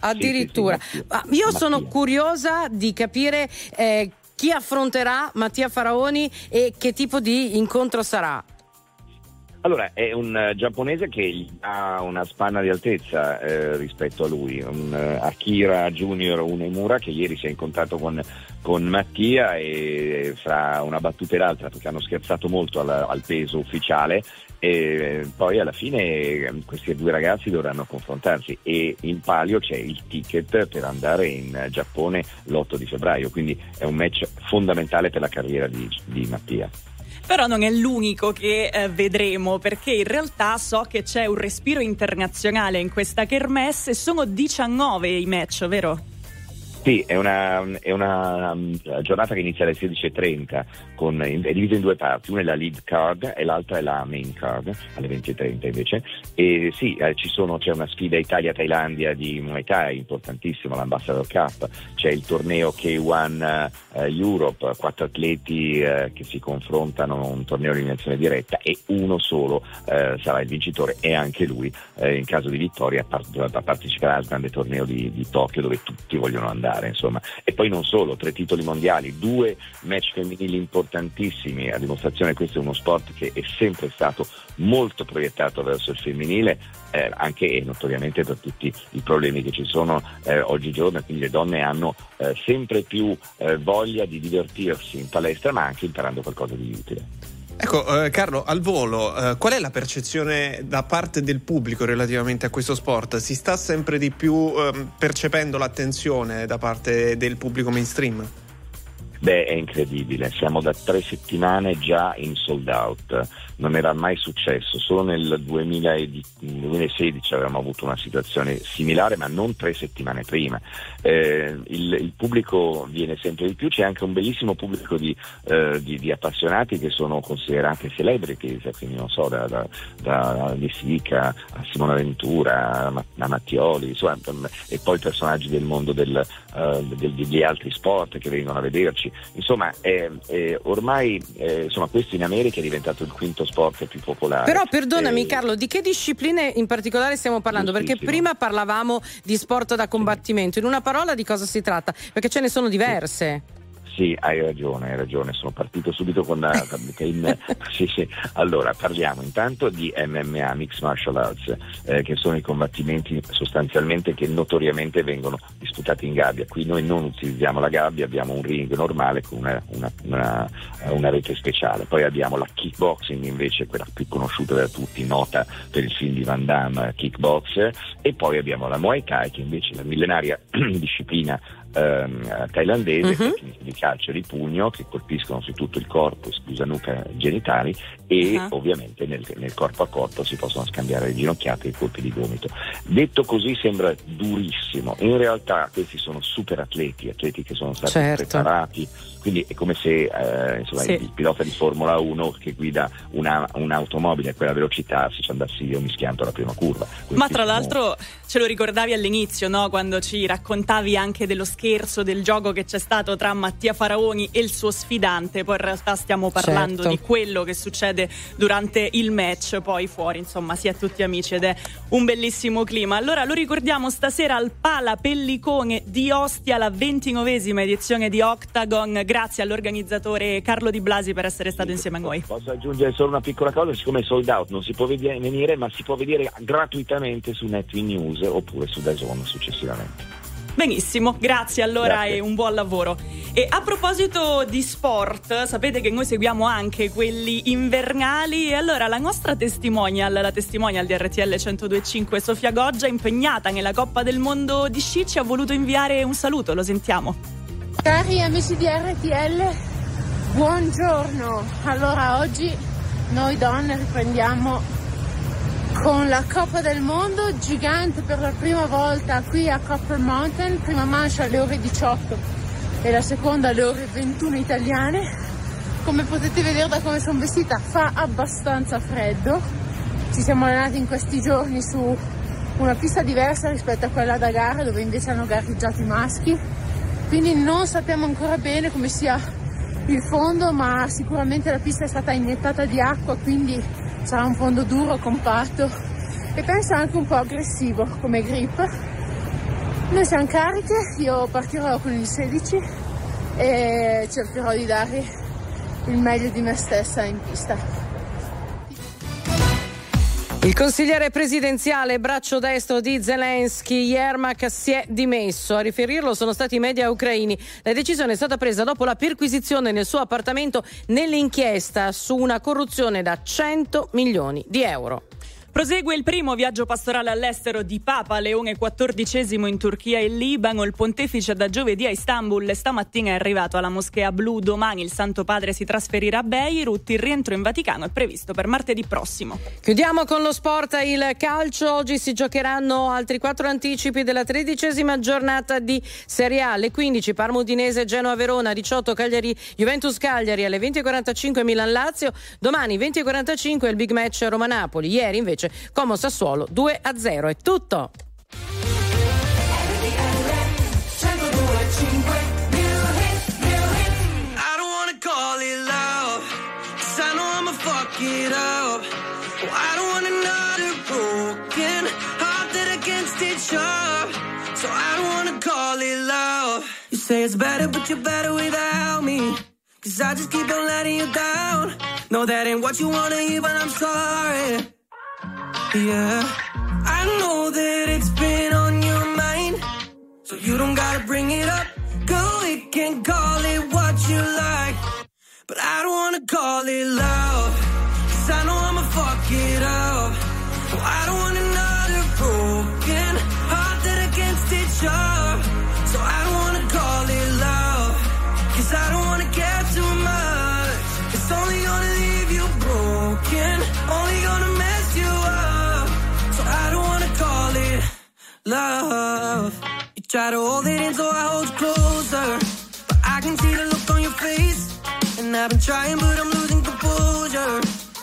Sì, io sono curiosa di capire chi affronterà Mattia Faraoni e che tipo di incontro sarà. Allora, è un giapponese che ha una spanna di altezza rispetto a lui, un Akira Junior Unemura, che ieri si è incontrato con Mattia, e fra una battuta e l'altra, perché hanno scherzato molto al peso ufficiale, e poi alla fine questi due ragazzi dovranno confrontarsi, e in palio c'è il ticket per andare in Giappone l'8 di febbraio, quindi è un match fondamentale per la carriera di Mattia. Però non è l'unico che vedremo, perché in realtà so che c'è un respiro internazionale in questa kermesse. Sono 19 i match, vero? Sì, è una giornata che inizia alle 16:30, è divisa in due parti, una è la lead card e l'altra è la main card, alle 20:30 invece. E sì, c'è una sfida Italia-Thailandia di Muay Thai, importantissima, l'Ambassador Cup, c'è il torneo K1 Europe, 4 atleti che si confrontano, un torneo di eliminazione diretta, e uno solo sarà il vincitore, e anche lui in caso di vittoria parteciperà al grande torneo di Tokyo, dove tutti vogliono andare. Insomma. E poi non solo, 3 titoli mondiali, 2 match femminili importantissimi, a dimostrazione che questo è uno sport che è sempre stato molto proiettato verso il femminile, anche e notoriamente per tutti i problemi che ci sono oggigiorno, quindi le donne hanno sempre più voglia di divertirsi in palestra, ma anche imparando qualcosa di utile. Ecco, Carlo, al volo, qual è la percezione da parte del pubblico relativamente a questo sport? Si sta sempre di più percependo l'attenzione da parte del pubblico mainstream? Beh, è incredibile, siamo da 3 settimane già in sold out, non era mai successo, solo nel 2016 avevamo avuto una situazione similare, ma non 3 settimane prima. Il pubblico viene sempre di più, c'è anche un bellissimo pubblico di appassionati che sono considerati celebrities, quindi non so, da Lesica a Simona Ventura a Mattioli, insomma, e poi personaggi del mondo degli altri sport che vengono a vederci. Insomma, ormai questo in America è diventato il quinto sport più popolare. Però perdonami Carlo, di che discipline in particolare stiamo parlando? Perché prima parlavamo di sport da combattimento, in una parola di cosa si tratta? Perché ce ne sono diverse. Sì, hai ragione, sono partito subito con sì. Allora, parliamo intanto di MMA, Mixed Martial Arts, che sono i combattimenti sostanzialmente che notoriamente vengono disputati in gabbia. Qui noi non utilizziamo la gabbia, abbiamo un ring normale con una rete speciale. Poi abbiamo la kickboxing, invece quella più conosciuta da tutti, nota per il film di Van Damme, Kickboxer, e poi abbiamo la Muay Thai, che invece è la millenaria disciplina thailandese, tecniche di calcio e di pugno che colpiscono su tutto il corpo, esclusa nuca e genitali, e ovviamente nel corpo a corpo si possono scambiare le ginocchiate e i colpi di gomito. Detto così sembra durissimo, in realtà questi sono super atleti che sono stati preparati, quindi è come se il pilota di Formula 1 che guida un'automobile a quella velocità, se ci andassi io mi schianto alla prima curva. Ma tra l'altro ce lo ricordavi all'inizio, no? Quando ci raccontavi anche dello scherzo del giogo che c'è stato tra Mattia Faraoni e il suo sfidante, poi in realtà stiamo parlando di quello che succede durante il match, poi fuori insomma si è tutti amici ed è un bellissimo clima. Allora lo ricordiamo stasera al Pala Pellicone di Ostia, la 29esima edizione di Octagon. Grazie all'organizzatore Carlo Di Blasi per essere stato insieme a noi. Posso aggiungere solo una piccola cosa? Siccome è sold out non si può venire, ma si può vedere gratuitamente su Netvi News oppure su DAZN successivamente. Benissimo, grazie allora. Grazie. E un buon lavoro. E a proposito di sport, sapete che noi seguiamo anche quelli invernali, e allora la nostra testimonial di RTL 102.5, Sofia Goggia, impegnata nella Coppa del Mondo di sci, ci ha voluto inviare un saluto, lo sentiamo. Cari amici di RTL, buongiorno. Allora oggi noi donne riprendiamo con la Coppa del Mondo gigante per la prima volta qui a Copper Mountain, prima mancia alle ore 18 e la seconda alle ore 21 italiane. Come potete vedere da come sono vestita, fa abbastanza freddo. Ci siamo allenati in questi giorni su una pista diversa rispetto a quella da gara, dove invece hanno gareggiato i maschi, quindi non sappiamo ancora bene come sia il fondo, ma sicuramente la pista è stata iniettata di acqua, quindi sarà un fondo duro, compatto e penso anche un po' aggressivo come grip. Noi siamo cariche, io partirò con il 16 e cercherò di dare il meglio di me stessa in pista. Il consigliere presidenziale braccio destro di Zelensky, Yermak, si è dimesso. A riferirlo sono stati i media ucraini. La decisione è stata presa dopo la perquisizione nel suo appartamento nell'inchiesta su una corruzione da 100 milioni di euro. Prosegue il primo viaggio pastorale all'estero di Papa Leone XIV in Turchia e Libano. Il pontefice da giovedì a Istanbul e stamattina è arrivato alla Moschea Blu. Domani il Santo Padre si trasferirà a Beirut. Il rientro in Vaticano è previsto per martedì prossimo. Chiudiamo con lo sport, il calcio. Oggi si giocheranno altri 4 anticipi della 13ª giornata di Serie A. Alle 15 Parma Udinese, Genoa Verona, 18 Cagliari Juventus Cagliari, alle 20:45 Milan Lazio. Domani 20:45 il big match Roma Napoli. Ieri invece Como Sassuolo 2-0. È tutto. Say it's better, but you're better without me. 'Cause I just keep on letting you down. No, that ain't what you wanna hear, but I'm sorry. Yeah, I know that it's been on your mind, so you don't gotta bring it up. Girl, we can call it what you like, but I don't wanna call it love, 'cause I know I'ma fuck it up. Oh, I don't want another broken heart that I can't stitch up. So I don't wanna call it love, 'cause I don't wanna care too much. It's only gonna leave you broken, only gonna mess you up. So I don't wanna call it love. You try to hold it in, so I hold you closer, but I can see the look on your face, and I've been trying, but I'm losing composure.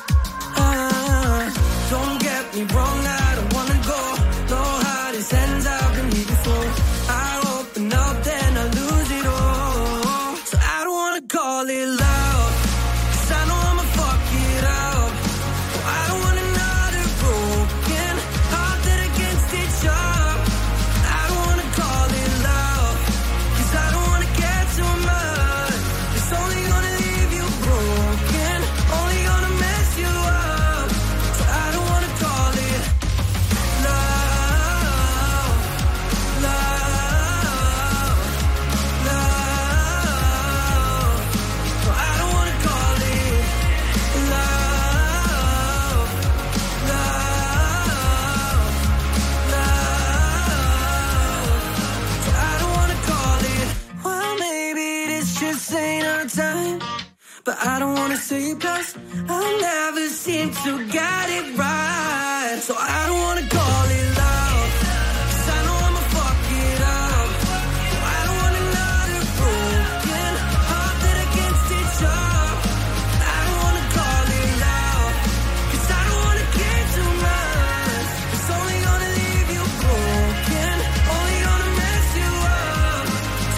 Don't get me wrong, I don't wanna go. No heart is ends, I've been here before. I open up, then I lose it all. So I don't wanna call it love, 'cause I know I'ma fuck it up. Oh, I don't want another broken heart that I can't stitch up. I don't wanna call it love, 'cause I don't wanna care too much. It's only gonna leave you broken, only gonna mess you up. So I don't wanna call it love, love, love. So I don't wanna call it love, love, love. So I don't wanna call it. Well, maybe this just ain't our time, but I don't wanna say it 'cause I never seem to get it right. So I don't wanna call it love, 'cause I know I'ma fuck it up. I don't want another broken heart that I can't stitch up. I don't wanna call it love, 'cause I don't wanna care too much. It's only gonna leave you broken, only gonna mess you up. So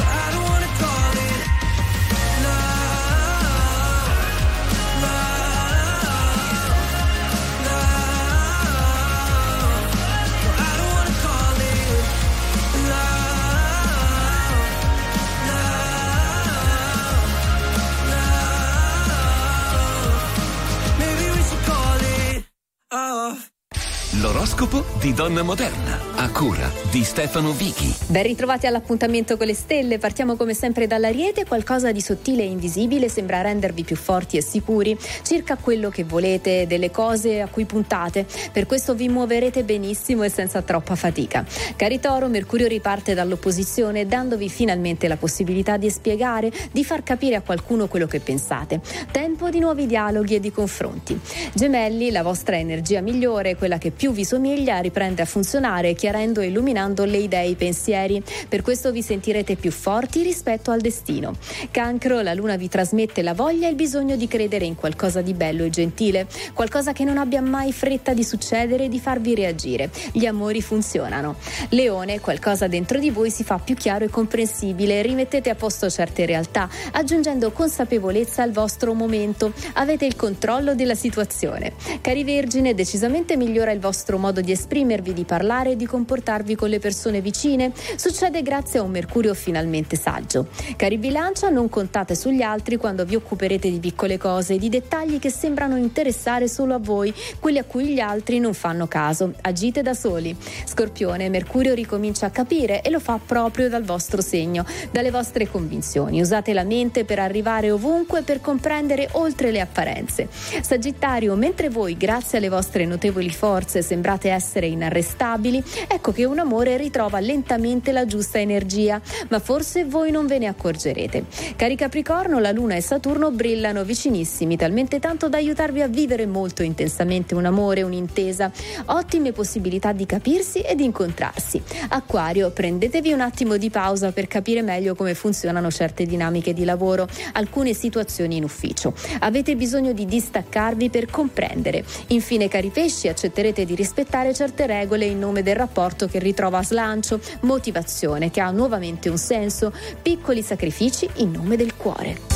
L'oroscopo di Donna Moderna, a cura di Stefano Vichi. Ben ritrovati all'appuntamento con le stelle. Partiamo come sempre dall'Ariete. Qualcosa di sottile e invisibile sembra rendervi più forti e sicuri circa quello che volete, delle cose a cui puntate. Per questo vi muoverete benissimo e senza troppa fatica. Cari Toro, Mercurio riparte dall'opposizione dandovi finalmente la possibilità di spiegare, di far capire a qualcuno quello che pensate. Tempo di nuovi dialoghi e di confronti. Gemelli, la vostra energia migliore, quella che più vi somiglia, riprende a funzionare chiarendo e illuminando le idee e i pensieri. Per questo vi sentirete più forti rispetto al destino. Cancro, la luna vi trasmette la voglia e il bisogno di credere in qualcosa di bello e gentile, qualcosa che non abbia mai fretta di succedere e di farvi reagire. Gli amori funzionano. Leone, qualcosa dentro di voi si fa più chiaro e comprensibile. Rimettete a posto certe realtà, aggiungendo consapevolezza al vostro momento. Avete il controllo della situazione. Cari Vergine, decisamente migliora il vostro modo di esprimervi, di parlare e di comportarvi con le persone vicine. Succede grazie a un Mercurio finalmente saggio. Cari Bilancia, non contate sugli altri quando vi occuperete di piccole cose, di dettagli che sembrano interessare solo a voi, quelli a cui gli altri non fanno caso. Agite da soli. Scorpione, Mercurio ricomincia a capire e lo fa proprio dal vostro segno, dalle vostre convinzioni. Usate la mente per arrivare ovunque, per comprendere oltre le apparenze. Sagittario, mentre voi, grazie alle vostre notevoli forze, sembrate essere inarrestabili, ecco che un amore ritrova lentamente la giusta energia, ma forse voi non ve ne accorgerete. Cari Capricorno, la Luna e Saturno brillano vicinissimi, talmente tanto da aiutarvi a vivere molto intensamente un amore, un'intesa, ottime possibilità di capirsi e di incontrarsi. Acquario, prendetevi un attimo di pausa per capire meglio come funzionano certe dinamiche di lavoro, alcune situazioni in ufficio. Avete bisogno di distaccarvi per comprendere. Infine, cari Pesci, accetterete di rispettare certe regole in nome del rapporto che ritrova slancio, motivazione, che ha nuovamente un senso, piccoli sacrifici in nome del cuore.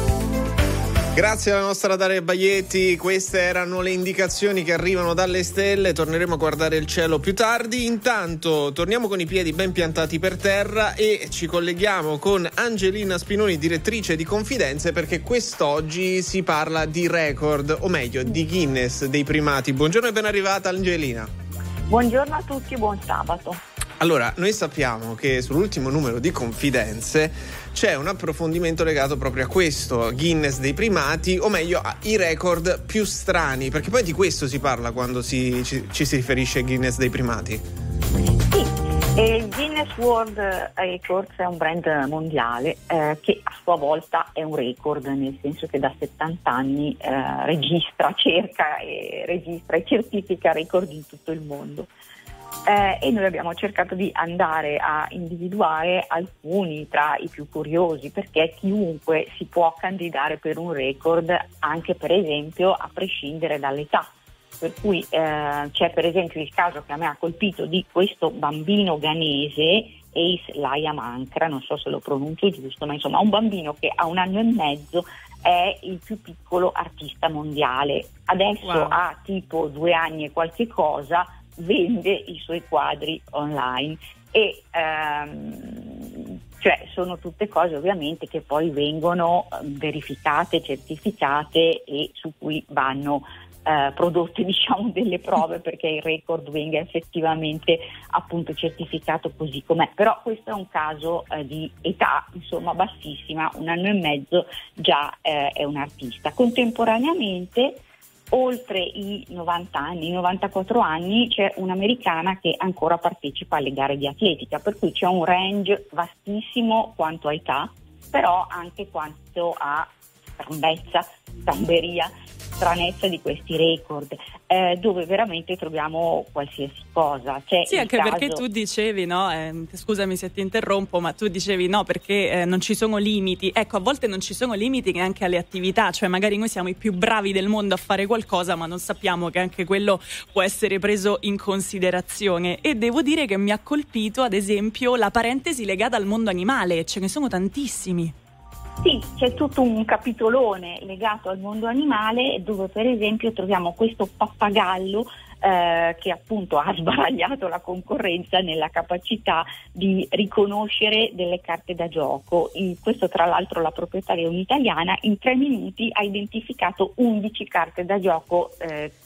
Grazie alla nostra Daria Baietti, queste erano le indicazioni che arrivano dalle stelle. Torneremo a guardare il cielo più tardi. Intanto torniamo con i piedi ben piantati per terra e ci colleghiamo con Angelina Spinoni, direttrice di Confidenze, perché quest'oggi si parla di record, o meglio di Guinness dei primati. Buongiorno e ben arrivata Angelina. Buongiorno a tutti, buon sabato. Allora, noi sappiamo che sull'ultimo numero di Confidenze c'è un approfondimento legato proprio a questo, Guinness dei primati, o meglio ai record più strani, perché poi di questo si parla quando ci si riferisce a Guinness dei primati. Sì, il Guinness World Records è un brand mondiale che a sua volta è un record, nel senso che da 70 anni cerca e certifica record in tutto il mondo. E noi abbiamo cercato di andare a individuare alcuni tra i più curiosi, perché chiunque si può candidare per un record, anche per esempio a prescindere dall'età. Per cui c'è per esempio il caso che a me ha colpito di questo bambino ghanese, Ace Layamankra, non so se lo pronuncio giusto, ma insomma un bambino che a 1 anno e mezzo è il più piccolo artista mondiale. Adesso ha tipo 2 anni e qualche cosa, vende i suoi quadri online e cioè sono tutte cose ovviamente che poi vengono verificate, certificate e su cui vanno prodotte diciamo delle prove perché il record venga effettivamente appunto certificato così com'è. Però questo è un caso di età insomma bassissima, 1 anno e mezzo già è un artista. Contemporaneamente oltre i 90 anni, i 94 anni, c'è un'americana che ancora partecipa alle gare di atletica, per cui c'è un range vastissimo quanto a età, però anche quanto a stramberia, stranezza di questi record, dove veramente troviamo qualsiasi cosa. Sì, anche perché tu dicevi, no? Scusami se ti interrompo, ma tu dicevi no, perché non ci sono limiti. Ecco, a volte non ci sono limiti neanche alle attività, cioè magari noi siamo i più bravi del mondo a fare qualcosa, ma non sappiamo che anche quello può essere preso in considerazione. E devo dire che mi ha colpito, ad esempio, la parentesi legata al mondo animale, ce ne sono tantissimi. Sì, c'è tutto un capitolone legato al mondo animale dove per esempio troviamo questo pappagallo che appunto ha sbaragliato la concorrenza nella capacità di riconoscere delle carte da gioco. Questo tra l'altro la proprietaria è un'italiana, in 3 minuti ha identificato 11 carte da gioco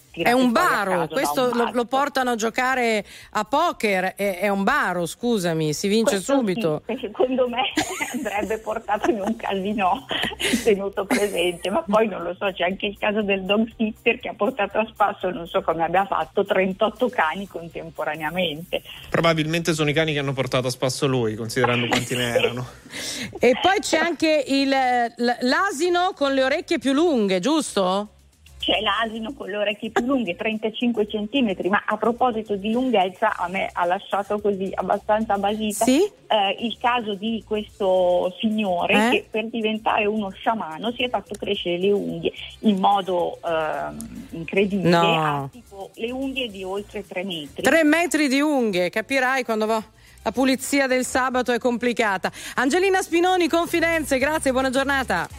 È un baro, questo lo portano a giocare a poker, è un baro, scusami, si vince questo subito. Sì, secondo me andrebbe portato in un casino tenuto presente, ma poi non lo so, c'è anche il caso del dog sitter che ha portato a spasso, non so come abbia fatto, 38 cani contemporaneamente. Probabilmente sono i cani che hanno portato a spasso lui, considerando quanti ne erano. E poi c'è anche l'asino con le orecchie più lunghe, giusto? C'è l'asino con le orecchie più lunghe, 35 centimetri, ma a proposito di lunghezza a me ha lasciato così abbastanza basita il caso di questo signore che per diventare uno sciamano si è fatto crescere le unghie in modo incredibile, ha tipo le unghie di oltre 3 metri. 3 metri di unghie, capirai quando va. La pulizia del sabato è complicata. Angelina Spinoni, Confidenze, grazie, buona giornata.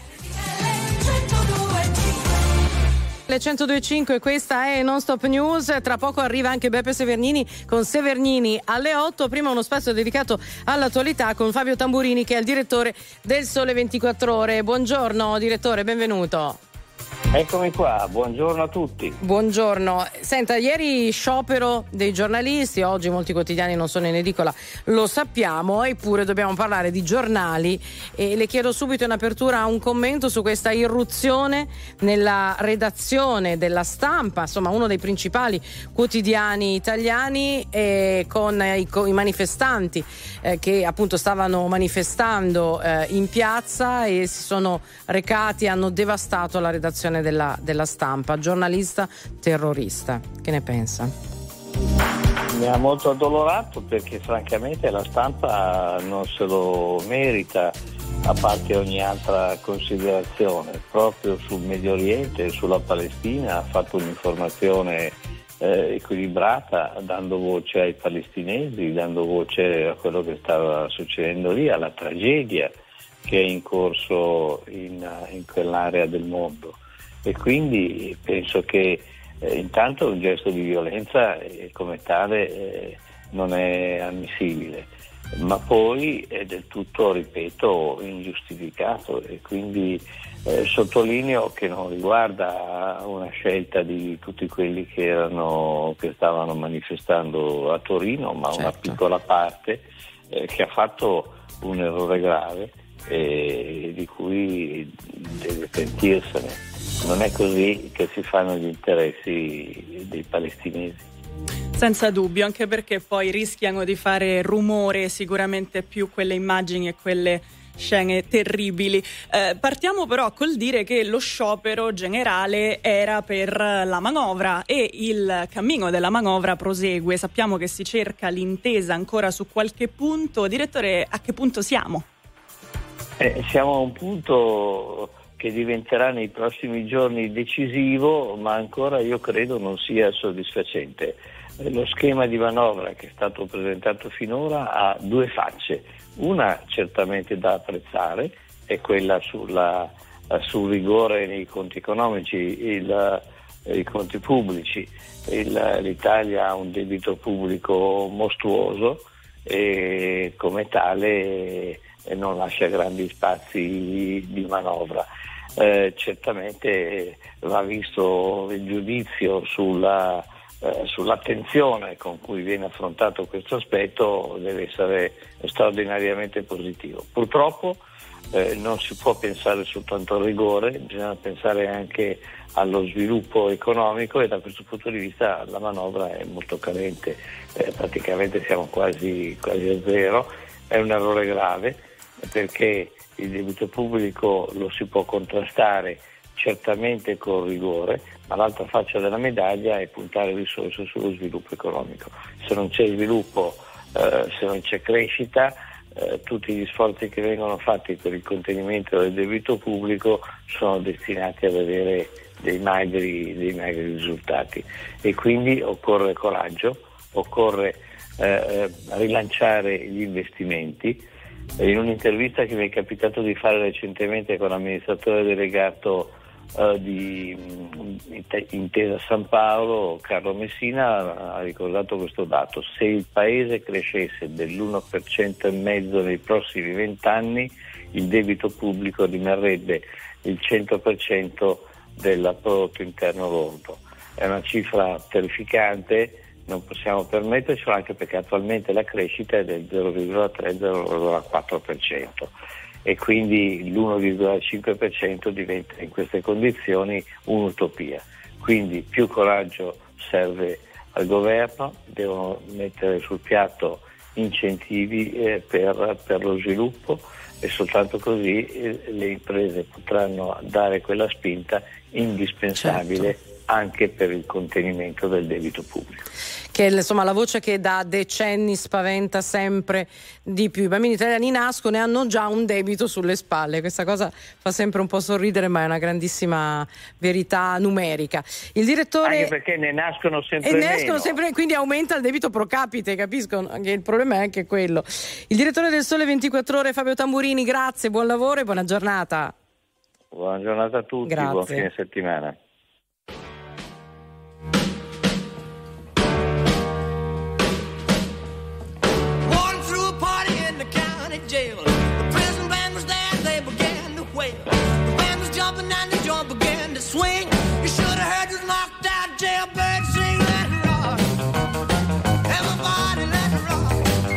Le 102.5, questa è Non Stop News. Tra poco arriva anche Beppe Severnini con Severnini alle 8. Prima uno spazio dedicato all'attualità con Fabio Tamburini, che è il direttore del Sole 24 Ore. Buongiorno direttore, benvenuto. Eccomi qua, buongiorno a tutti. Buongiorno. Senta, ieri sciopero dei giornalisti, oggi molti quotidiani non sono in edicola, lo sappiamo, eppure dobbiamo parlare di giornali e le chiedo subito in apertura un commento su questa irruzione nella redazione della Stampa, insomma uno dei principali quotidiani italiani, con i manifestanti che appunto stavano manifestando in piazza e si sono recati, hanno devastato la redazione della Stampa. Giornalista terrorista, che ne pensa? Mi ha molto addolorato perché francamente la Stampa non se lo merita, a parte ogni altra considerazione. Proprio sul Medio Oriente e sulla Palestina ha fatto un'informazione equilibrata, dando voce ai palestinesi, dando voce a quello che stava succedendo lì, alla tragedia che è in corso in quell'area del mondo. E quindi penso che intanto un gesto di violenza come tale non è ammissibile, ma poi è del tutto, ripeto, ingiustificato, e quindi sottolineo che non riguarda una scelta di tutti quelli che stavano manifestando a Torino, ma una piccola parte che ha fatto un errore grave e di cui deve pentirsene. Non è così che si fanno gli interessi dei palestinesi. Senza dubbio, anche perché poi rischiano di fare rumore sicuramente più quelle immagini e quelle scene terribili. Partiamo però col dire che lo sciopero generale era per la manovra e il cammino della manovra prosegue. Sappiamo che si cerca l'intesa ancora su qualche punto. Direttore, a che punto siamo? Siamo a un punto che diventerà nei prossimi giorni decisivo, ma ancora io credo non sia soddisfacente. Lo schema di manovra che è stato presentato finora ha 2 facce. Una certamente da apprezzare è quella sul rigore nei conti economici, i conti pubblici. L'Italia ha un debito pubblico mostruoso e come tale non lascia grandi spazi di manovra. Certamente va visto il giudizio sull'attenzione con cui viene affrontato questo aspetto, deve essere straordinariamente positivo. Purtroppo non si può pensare soltanto al rigore, bisogna pensare anche allo sviluppo economico, e da questo punto di vista la manovra è molto carente, praticamente siamo quasi a zero. È un errore grave perché il debito pubblico lo si può contrastare certamente con rigore, ma l'altra faccia della medaglia è puntare risorse sullo sviluppo economico. Se non c'è sviluppo, se non c'è crescita, tutti gli sforzi che vengono fatti per il contenimento del debito pubblico sono destinati ad avere dei magri risultati, e quindi occorre coraggio, occorre rilanciare gli investimenti. In un'intervista che mi è capitato di fare recentemente con l'amministratore delegato di Intesa San Paolo, Carlo Messina, ha ricordato questo dato: se il paese crescesse dell'1,5% nei prossimi 20 anni, il debito pubblico rimarrebbe il 100% del prodotto interno lordo. è una cifra terrificante, non possiamo permettercelo, anche perché attualmente la crescita è del 0,3-0,4% e quindi l'1,5% diventa in queste condizioni un'utopia. Quindi più coraggio serve al governo, devono mettere sul piatto incentivi per lo sviluppo e soltanto così le imprese potranno dare quella spinta indispensabile, certo, anche per il contenimento del debito pubblico. Che insomma la voce che da decenni spaventa sempre di più. I bambini italiani nascono e hanno già un debito sulle spalle. Questa cosa fa sempre un po' sorridere, ma è una grandissima verità numerica. Il direttore, anche perché ne nascono sempre meno. Quindi aumenta il debito pro capite, capisco che il problema è anche quello. Il direttore del Sole 24 Ore, Fabio Tamburini, grazie, buon lavoro e buona giornata. Buona giornata a tutti, grazie. Buon fine settimana. Jail. The prison band was there, they began to wail. The band was jumping and the joint began to swing. You should have heard this knocked out jailbird sing. Let it rock, everybody let it rock.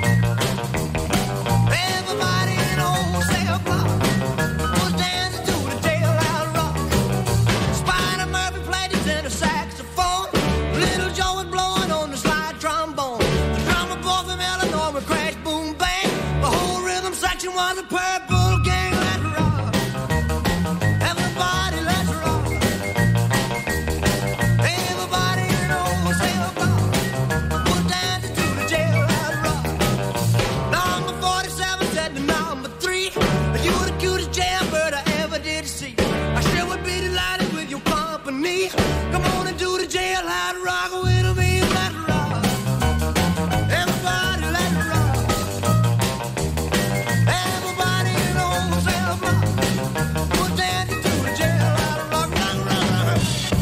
Everybody in old cell block was dancing to the jailhouse rock. Spider Murphy played his tenor saxophone. Little Joe was blowing on the slide trombone. The drummer boy from Illinois would crash, boom, bang. The whole rhythm section was a purple gang. Let's rock, everybody, let's rock. Everybody in old cell block was dancing to the jailhouse rock. Number 47 said to number 3, you're the cutest jailbird I ever did see. I sure would be delighted with your company. Come on and do the jailhouse rock with me. Let's rock, everybody, let's rock. Everybody in old cell block was dancing to the jailhouse rock, rock, rock, rock.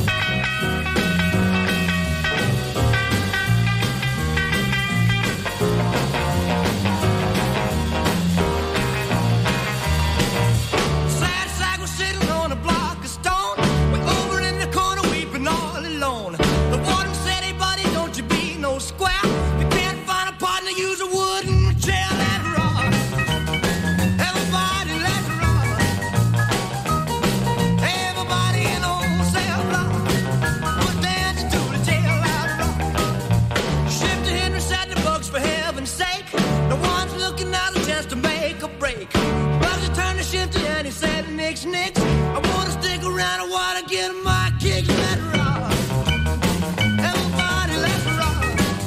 Sad sack was sitting on a block of stone. We're over in the corner weeping all alone. The warden said, hey buddy, don't you be no square. You can't find a partner, use a wooden chair. Let's rock, everybody, let's rock. Everybody in old cell block was dancing to the jailhouse rock. Shifter Henry said the books, for heaven's sake. No one's looking out a chance to make a break. Bugsy turned to Shifter and he said, nix, nix. I wanna stick around, I wanna get my kicks. Let's rock, everybody, let's rock.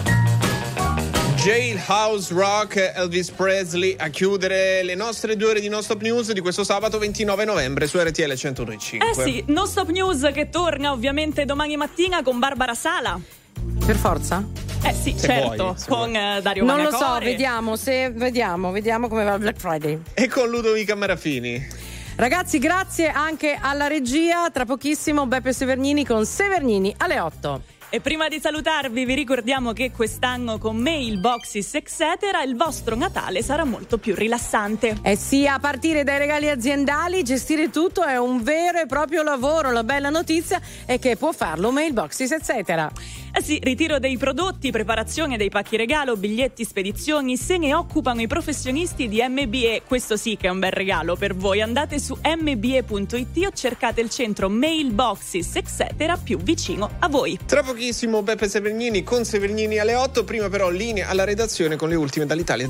Jailhouse Rock, Elvis Presley a chiudere le nostre 2 ore di Non Stop News di questo sabato 29 novembre su RTL 102.5. Eh sì, Non Stop News che torna ovviamente domani mattina con Barbara Sala. Per forza? Eh sì, Se certo, vuoi, se con Dario Non lo Magacore. so, vediamo come va Black Friday. E con Ludovica Marafini. Ragazzi, grazie anche alla regia. Tra pochissimo Beppe Severnini con Severnini alle 8. E prima di salutarvi vi ricordiamo che quest'anno con Mailboxes eccetera il vostro Natale sarà molto più rilassante. Eh sì, a partire dai regali aziendali, gestire tutto è un vero e proprio lavoro. La bella notizia è che può farlo Mailboxes eccetera. Eh sì, ritiro dei prodotti, preparazione dei pacchi regalo, biglietti, spedizioni, se ne occupano i professionisti di MBE. Questo sì che è un bel regalo per voi. Andate su mbe.it o cercate il centro Mailboxes eccetera più vicino a voi. Tra pochissimo Beppe Severnini con Severnini alle 8, prima però linea alla redazione con le ultime dall'Italia.